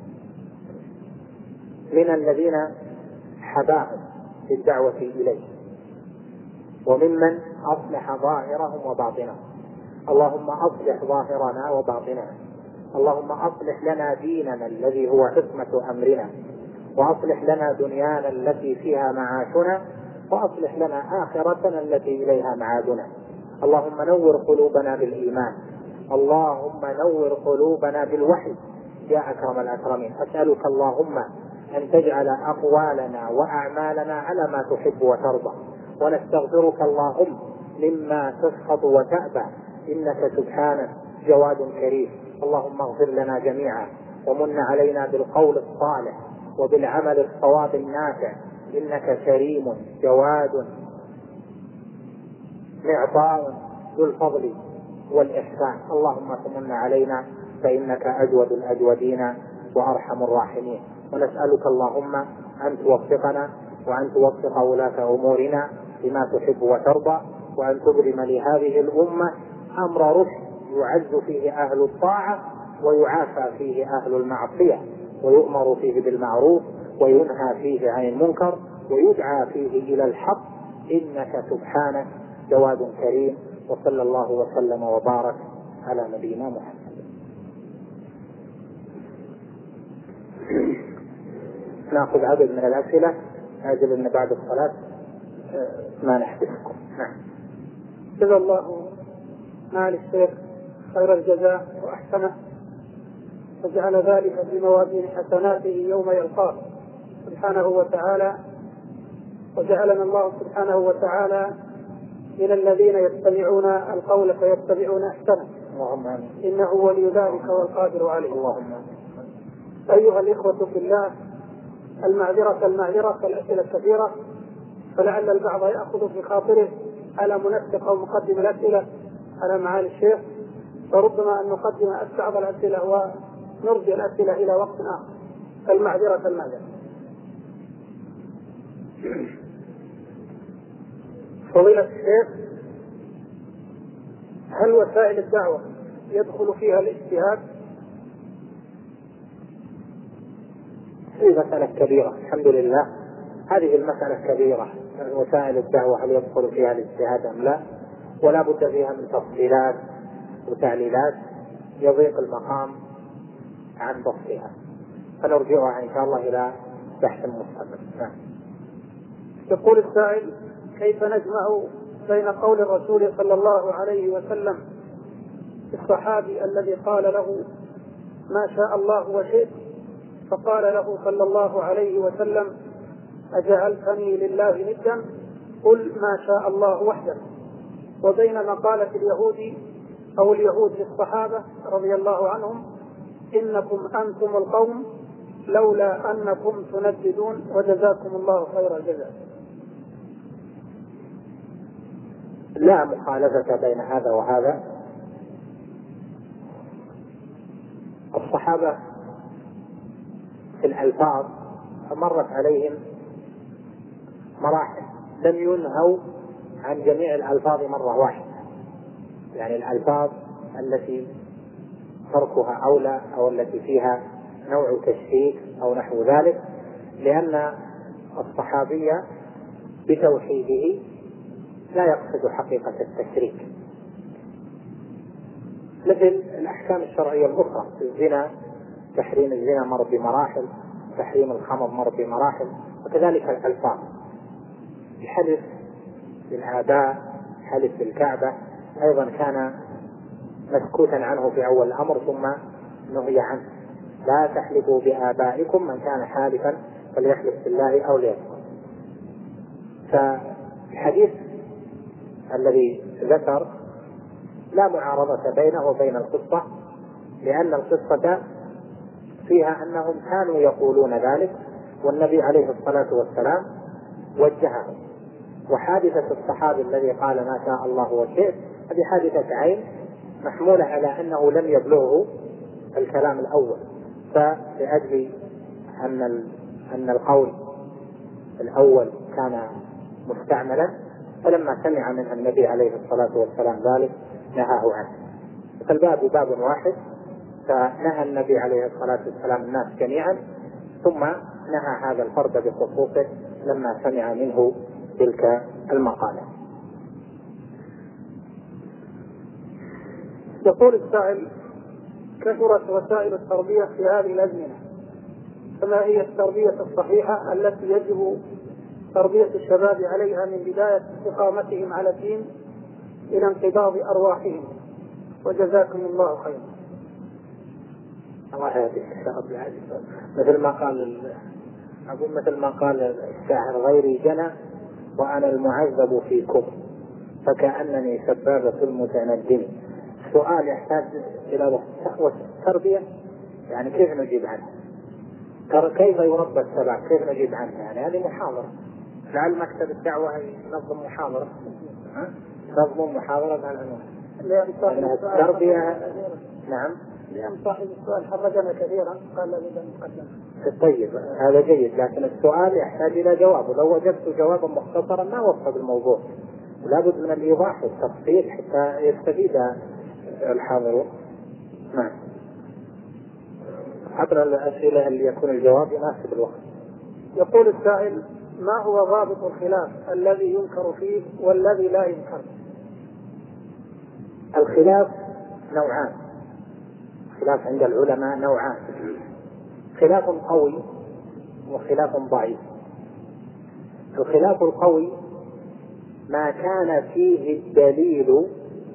من الذين حباهم بالدعوة إليه، وممن أصلح ظاهرهم وباطنهم. اللهم أصلح ظاهرنا وباطننا، اللهم أصلح لنا ديننا الذي هو عصمة أمرنا، وأصلح لنا دنيانا التي فيها معاشنا، وأصلح لنا آخرتنا التي إليها معادنا. اللهم نور قلوبنا بالإيمان، اللهم نور قلوبنا بالوحي يا أكرم الأكرمين. أسألك اللهم أن تجعل أقوالنا وأعمالنا على ما تحب وترضى، ونستغفرك اللهم مما تسخط وتأبى، إنك سبحانك جواد كريم. اللهم اغفر لنا جميعا، ومن علينا بالقول الصالح وبالعمل الصواب النافع، إنك كريم جواد معطاء ذو الفضل والإحسان. اللهم تمن علينا فإنك أجود الأجودين وأرحم الراحمين. ونسألك اللهم أن توفقنا وأن توفق ولاة أمورنا بما تحب وترضى، وأن تبرم لهذه الأمة أمر رشد يعز فيه أهل الطاعة ويعافى فيه أهل المعصية، ويؤمر فيه بالمعروف وينهى فيه عن المنكر، ويدعى فيه إلى الحق، إنك سبحانك جواد كريم. وصلى الله وسلم وبارك على نبينا محمد. نأخذ عدد من الأسئلة، أجل أن بعد الصلاة ما نحدثكم. نعم. جزا الله معالي الشيخ خير الجزاء وأحسنه، وجعل ذلك في موازين حسناته يوم يلقاه سبحانه وتعالى، وجعلنا الله سبحانه وتعالى من الذين يستمعون القول فيتبعون أحسنه، إنه ولي ذلك والقادر عليه. اللهم. أيها الإخوة في الله، المعذرة فالأسئلة كثيرة، فلعل البعض يأخذ في خاطره على منسق أو مقدم الأسئلة على معالي الشيخ، فربما أن نقدم بعض الأسئلة ونرجع الأسئلة إلى وقت آخر. المعذرة. فضيلة الشيخ، هل وسائل الدعوة يدخل فيها الاجتهاد؟ هذه مسألة كبيرة الحمد لله، هذه المسألة كبيرة. وسائل الدعوة هل يدخل فيها الاجتهاد أم لا؟ ولا بد فيها من تفصيلات وتعليلات يضيق المقام عن بسطها، فنرجعها إن شاء الله إلى بحث مستقل. يقول السائل: كيف نجمع بين قول الرسول صلى الله عليه وسلم الصحابي الذي قال له ما شاء الله وشئت، فقال له صلى الله عليه وسلم أجعلتني لله ندا، قل ما شاء الله وحده، وبين مقالة اليهود للصحابة رضي الله عنهم إنكم أنتم القوم لولا أنكم تنددون وجزاكم الله خير الجزاء؟ لا مخالفة بين هذا وهذا. الصحابة في الألفاظ مرت عليهم مراحل، لم ينهوا عن جميع الألفاظ مرة واحدة، يعني الألفاظ التي تركها أولى أو التي فيها نوع تشريك أو نحو ذلك، لأن الصحابي بتوحيده لا يقصد حقيقة التشريك، مثل الأحكام الشرعية الأخرى. الزنا، تحريم الزنا مر بمراحل، تحريم الخمر مر بمراحل، وكذلك الألفاظ. الحلف بالآباء، حلف بالكعبة، أيضا كان مسكوتا عنه في أول الأمر ثم نهي عنه. لا تحلفوا بآبائكم، من كان حالفا فليحلف بالله أو ليصمت. فالحديث الذي ذكر لا معارضة بينه وبين القصة لأن القصة فيها أنهم كانوا يقولون ذلك والنبي عليه الصلاة والسلام وجههم. وحادثة الصحابي الذي قال ما شاء الله وشئت هذه حادثة عين محمولة على أنه لم يبلغه الكلام الأول، فلأجل أن القول الأول كان مستعملا فلما سمع من النبي عليه الصلاة والسلام ذلك نهاه عنه. فالباب باب واحد، فنهى النبي عليه الصلاة والسلام الناس جميعا، ثم نهى هذا الفرد بخصوصه لما سمع منه تلك المقالة. يقول السائل: كثرت وسائل التربية في هذه الأزمنة، فما هي التربية الصحيحة التي يجب تربية الشباب عليها من بداية استقامتهم على الدين إلى انقباض أرواحهم؟ وجزاكم الله خيرا. الله يهديك إن شاء الله. مثل ما قال الشاعر: غيري جنى وأنا المعذب فيكم فكأنني سبابة المتندم. سؤال يحتاج إلى تربية، يعني كيف نجيب عنه؟ كيف يربى الشباب؟ كيف نجيب عنه؟ يعني هذه محاضرة، لعل مكتب الدعوة ينظم محاضرة، نظم محاضرة عن التربية. نعم، لأن صاحب السؤال حرجنا كثيرا قال لابد أن نقدمه. طيب هذا جيد، لكن السؤال يحتاج إلى جواب، ولو وجدت جوابا مختصرا ما وصل الموضوع، لابد من الإيضاح والتفصيل حتى يستفيد الحاضرون. نعم، عبر الأسئلة اللي يكون الجواب يناسب الوقت. يقول السائل: ما هو ضابط الخلاف الذي ينكر فيه والذي لا ينكر؟ الخلاف نوعان، خلاف عند العلماء نوعان: خلاف قوي وخلاف ضعيف. الخلاف القوي ما كان فيه الدليل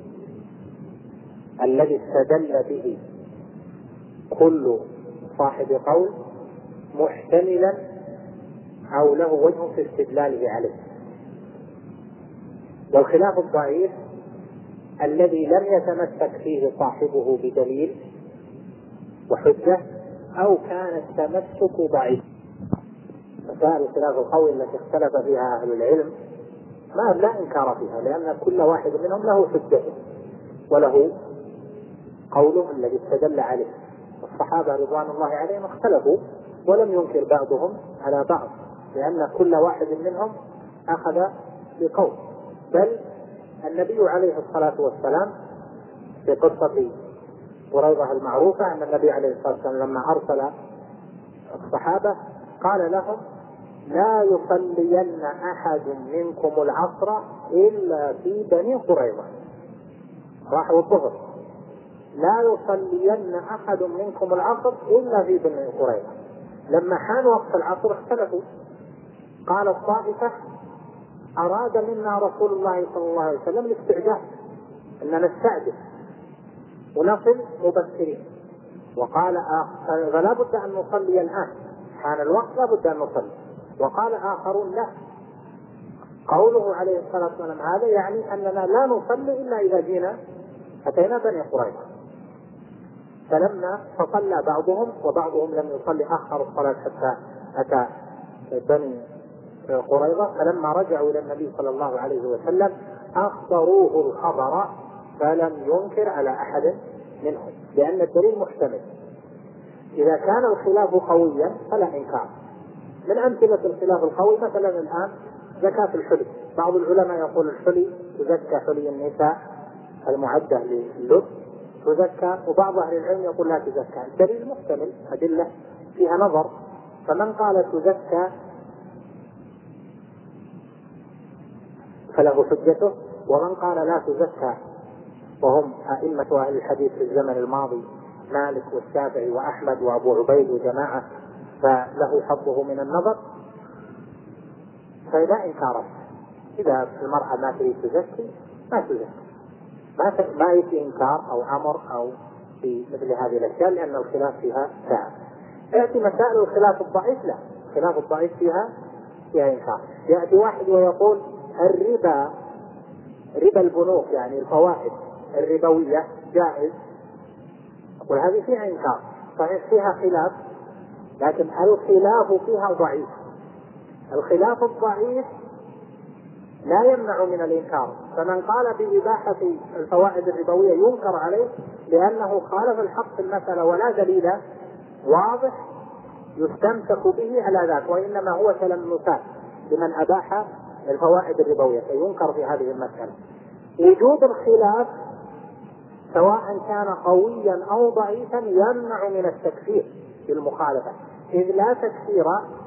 الذي استدل به كل صاحب قول محتملا أو له وجه في استدلاله عليه. والخلاف الضعيف الذي لم يتمسك فيه صاحبه بدليل وحجة أو كان التمسك ضعيف. مسائل الخلاف القوي التي اختلف فيها أهل العلم ما لا إنكار فيها، لأن كل واحد منهم له حجته وله قوله الذي استدل عليه. الصحابة رضوان الله عليهم اختلفوا ولم ينكر بعضهم على بعض، لأن كل واحد منهم أخذ بقول. بل النبي عليه الصلاة والسلام في قصة قريظة المعروفة أن النبي عليه الصلاة والسلام لما أرسل الصحابة قال لهم: لا يصلين أحد منكم العصر إلا في بني قريظة. راحوا الظهر: لا يصلين أحد منكم العصر إلا في بني قريظة. لما حان وقت العصر اختلفوا، قال الطائفة: أراد منا رسول الله صلى الله عليه وسلم الاستعجال، أننا نستعجل ونصل مبكرين. وقال فلا بد أن نصلي الآن، حان الوقت لا بد أن نصلي. وقال آخرون: لا، قوله عليه الصلاة والسلام هذا يعني أننا لا نصلي إلا إذا أتينا بني قريظة. فلما فصلى بعضهم وبعضهم لم يصلي أخر الصلاة حتى أتى بني قريظة. فلما رجعوا إلى النبي صلى الله عليه وسلم أخبروه الخبر فلم ينكر على أحد منهم، لأن الدليل محتمل. إذا كان الخلاف قويا فلا إنكار. من أمثلة الخلاف القوي مثلا الآن زكاة الحلي. بعض العلماء يقول الحلي تزكى، حلي النساء المعدة لللبس تزكى، وبعض أهل العلم يقول لا تزكى. الدليل محتمل، أدلة فيها نظر. فمن قال تزكى فله حجته، ومن قال لا تزكى وهم أئمة أهل الحديث في الزمن الماضي مالك والشافعي وأحمد وأبو عبيد وجماعة فله حظه من النظر، فلا إنكار. إذا المرأة ما تريد تزكي ما تزكي، ما يأتي إنكار أو أمر أو في مثل هذه الأشياء، لأن الخلاف فيها ساعة. يأتي مسائل الخلاف الضعيف، لا، الخلاف الضعيف فيها إنكار. يأتي واحد ويقول الربا، ربا البنوك يعني الفوائد الربوية جائز، وهذه فيها إنكار صحيح، فيها خلاف، لكن الخلاف فيها ضعيف. الخلاف الضعيف لا يمنع من الإنكار، فمن قال بإباحة الفوائد الربوية ينكر عليه لأنه خالف الحق في المسألة ولا دليل واضح يستمسك به على ذاك، وإنما هو تلمسات لمن أباح الفوائد الربوية، فينكر في هذه المسألة. وجود الخلاف سواء كان قويا أو ضعيفا يمنع من التكفير في المخالفة، إذ لا تكفير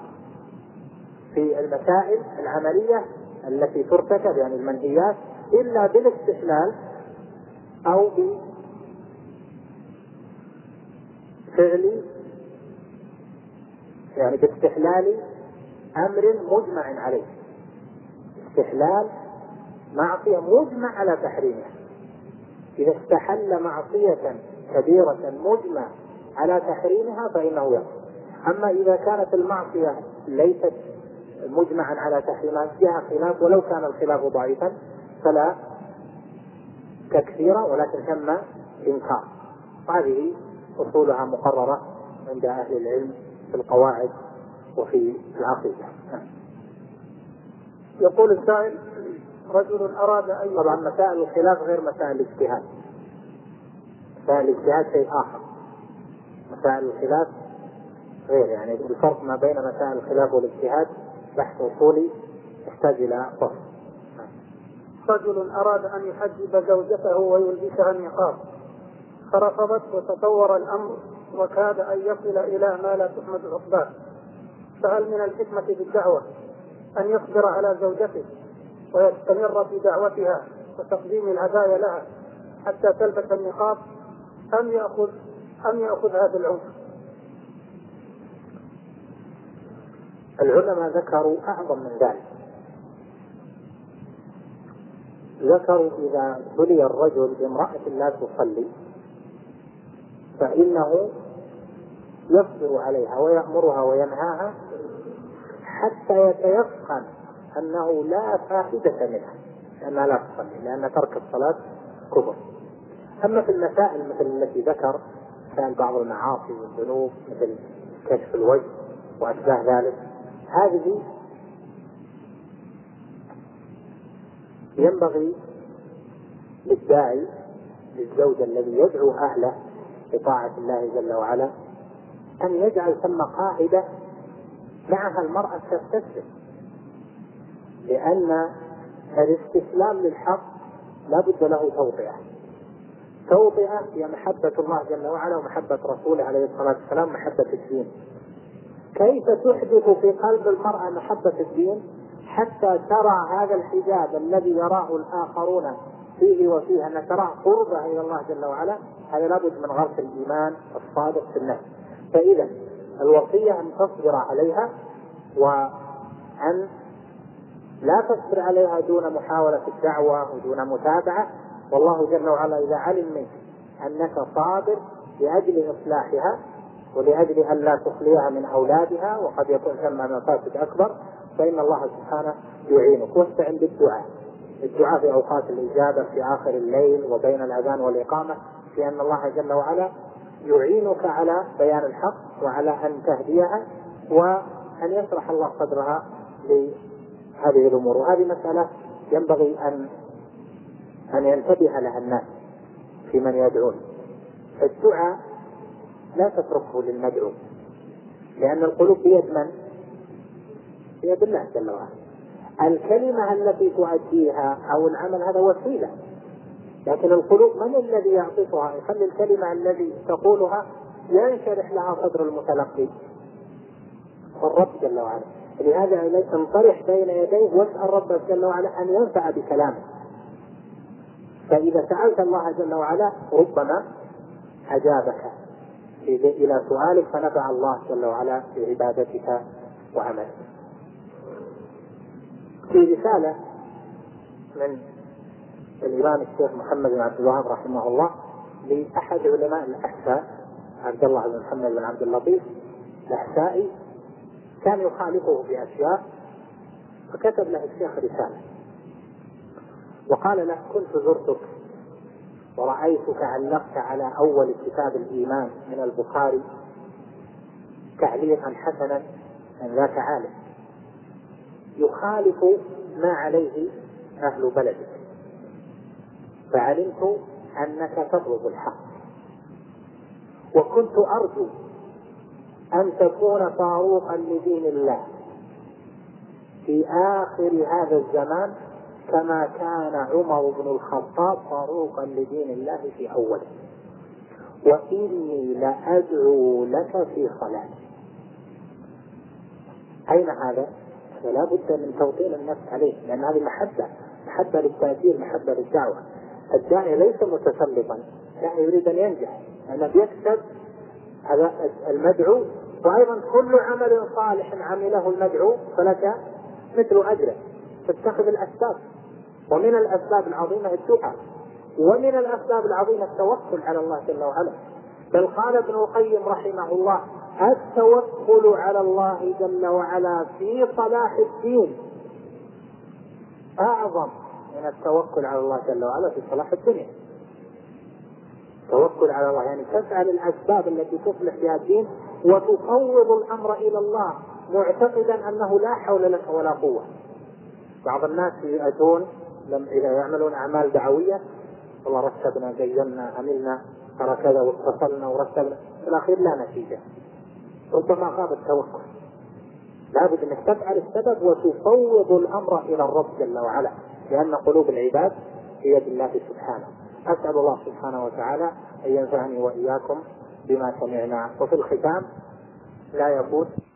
في المسائل العملية التي ترتكب يعني المنهيات إلا بالاستحلال أو بفعل يعني باستحلال أمر مجمع عليه، استحلال معصية مجمع على تحريمها. إذا استحل معصية كبيرة مجمع على تحريمها فإنه يكفر. أما إذا كانت المعصية ليست مجمعا على تحريمها فيها خلاف ولو كان الخلاف ضعيفا فلا تكفير ولكن ثم إنكار. هذه أصولها مقررة عند أهل العلم في القواعد وفي العقيدة. يقول السائل: رجل أراد أن طبعا مسائل الخلاف غير مسائل الاجتهاد، مسائل الاجتهاد شيء آخر، مسائل الخلاف غير، يعني الفرق ما بين مسائل الخلاف والاجتهاد بحث أصولي يحتاج إلى فصل. رجل أراد أن يحجب زوجته ويلبسها النقاب فرفضت وتطور الأمر وكاد أن يصل إلى ما لا تحمد عقباه، فهل من الحكمة بالدعوة أن يصبر على زوجته ويستمر في دعوتها وتقديم الهدايا لها حتى تلبس النقاب أم يأخذ هذا العنف؟ العلماء ذكروا أعظم من ذلك، ذكروا إذا بلي الرجل بامرأة لا تصلي فإنه يصبر عليها ويأمرها وينهاها حتى يتيقن أنه لا فائدة منها لأنها لا تصلي، لأن ترك الصلاة كفر. أما في المسائل مثل التي ذكر كان بعض المعاصي والذنوب مثل كشف الوجه وأشباه ذلك، هذه ينبغي للداعي للزوج الذي يدعو أهله لطاعة الله جل وعلا أن يجعل ثم قاعدة معها المرأة تستسلم، لأن الاستسلام للحق لا بد له توطئة هي محبة الله جل وعلا ومحبة رسوله عليه الصلاة والسلام، محبة الدين. كيف تحدث في قلب المرأة محبة الدين حتى ترى هذا الحجاب الذي يراه الآخرون فيه وفيها أن ترى قربة إلى الله جل وعلا؟ هذا لابد من غرس الإيمان الصادق في النفس. فإذا الوصية أن تصبر عليها وأن لا تصبر عليها دون محاولة الدعوة ودون متابعة، والله جل وعلا إذا علم منك أنك صابر لأجل إصلاحها ولأجل أن لا تخليها من أولادها وقد يكون ثم مفاسد أكبر فإن الله سبحانه يعينك. واستعن بالدعاء، الدعاء في أوقات الإجابة في آخر الليل وبين الأذان والإقامة، في أن الله جل وعلا يعينك على بيان الحق وعلى أن تهديها وأن يشرح الله صدرها لهذه الأمور. وهذه مسألة ينبغي أن ينتبه لها الناس في من يدعون. الدعاء لا تتركه للمدعو، لأن القلوب بيد من؟ بيد الله جل وعلا. الكلمة التي تؤديها أو العمل هذا وسيلة، لكن القلوب من الذي يعطفها؟ يخلي الكلمة التي تقولها ينشرح لها صدر المتلقي والرب جل وعلا. لهذا انطرح بين يديه واسأل ربك جل وعلا أن ينفع بكلامه. فإذا سألت الله جل وعلا ربما أجابك إلى سؤالك فنفع الله جل وعلا في عبادتك وعملك. في رسالة من الإمام الشيخ محمد بن عبد الوهاب رحمه الله لأحد علماء الأحساء عبد الله بن محمد بن عبد اللطيف الأحسائي، كان يخالفه في أشياء، فكتب له الشيخ رسالة وقال له: كنت زرتك ورأيتك علقت على أول كتاب الإيمان من البخاري تعليقا حسنا أن ذاك عالم يخالف ما عليه أهل بلدك، فعلمت أنك تطلب الحق، وكنت أرجو أن تكون فاروقا لدين الله في آخر هذا الزمان كما كان عمر بن الخطاب فاروقا لدين الله في أوله. وإني لأدعو لك في صلاتي. أين هذا؟ فلا بد من توطين النفس عليه، لأن هذه محبة للتأثير، محبة للدعوة. الداعي ليس متسلطا، الداعي يريد أن ينجح، لأنه يكسب هذا المدعو. وأيضا كل عمل صالح عمله المدعو فلك مثل أجره، تتخذ الأسباب، ومن الأسباب العظيمة الدعاء، ومن الأسباب العظيمة التوكل على الله جل وعلا. بل قال ابن القيم رحمه الله: التوكل على الله جل وعلا في صلاح الدين أعظم من التوكل على الله جل وعلا في صلاح الدنيا. توكل على الله يعني تفعل الأسباب التي تصلح بها الدين، وتفوض الأمر إلى الله معتقدا أنه لا حول لك ولا قوة. بعض الناس يأتون إذا يعملون أعمال دعوية: والله رتبنا، زينا، عملنا، ترى كذا، واتصلنا ورتبنا، في الأخير لا نتيجة، ربما غاب التوكل. لابد أنك تفعل السبب وتفوض الأمر إلى الرب جل وعلا، لأن قلوب العباد في يد الله سبحانه. أسأل الله سبحانه وتعالى أن ينفعني وإياكم بما سمعنا. وفي الختام لا يفوت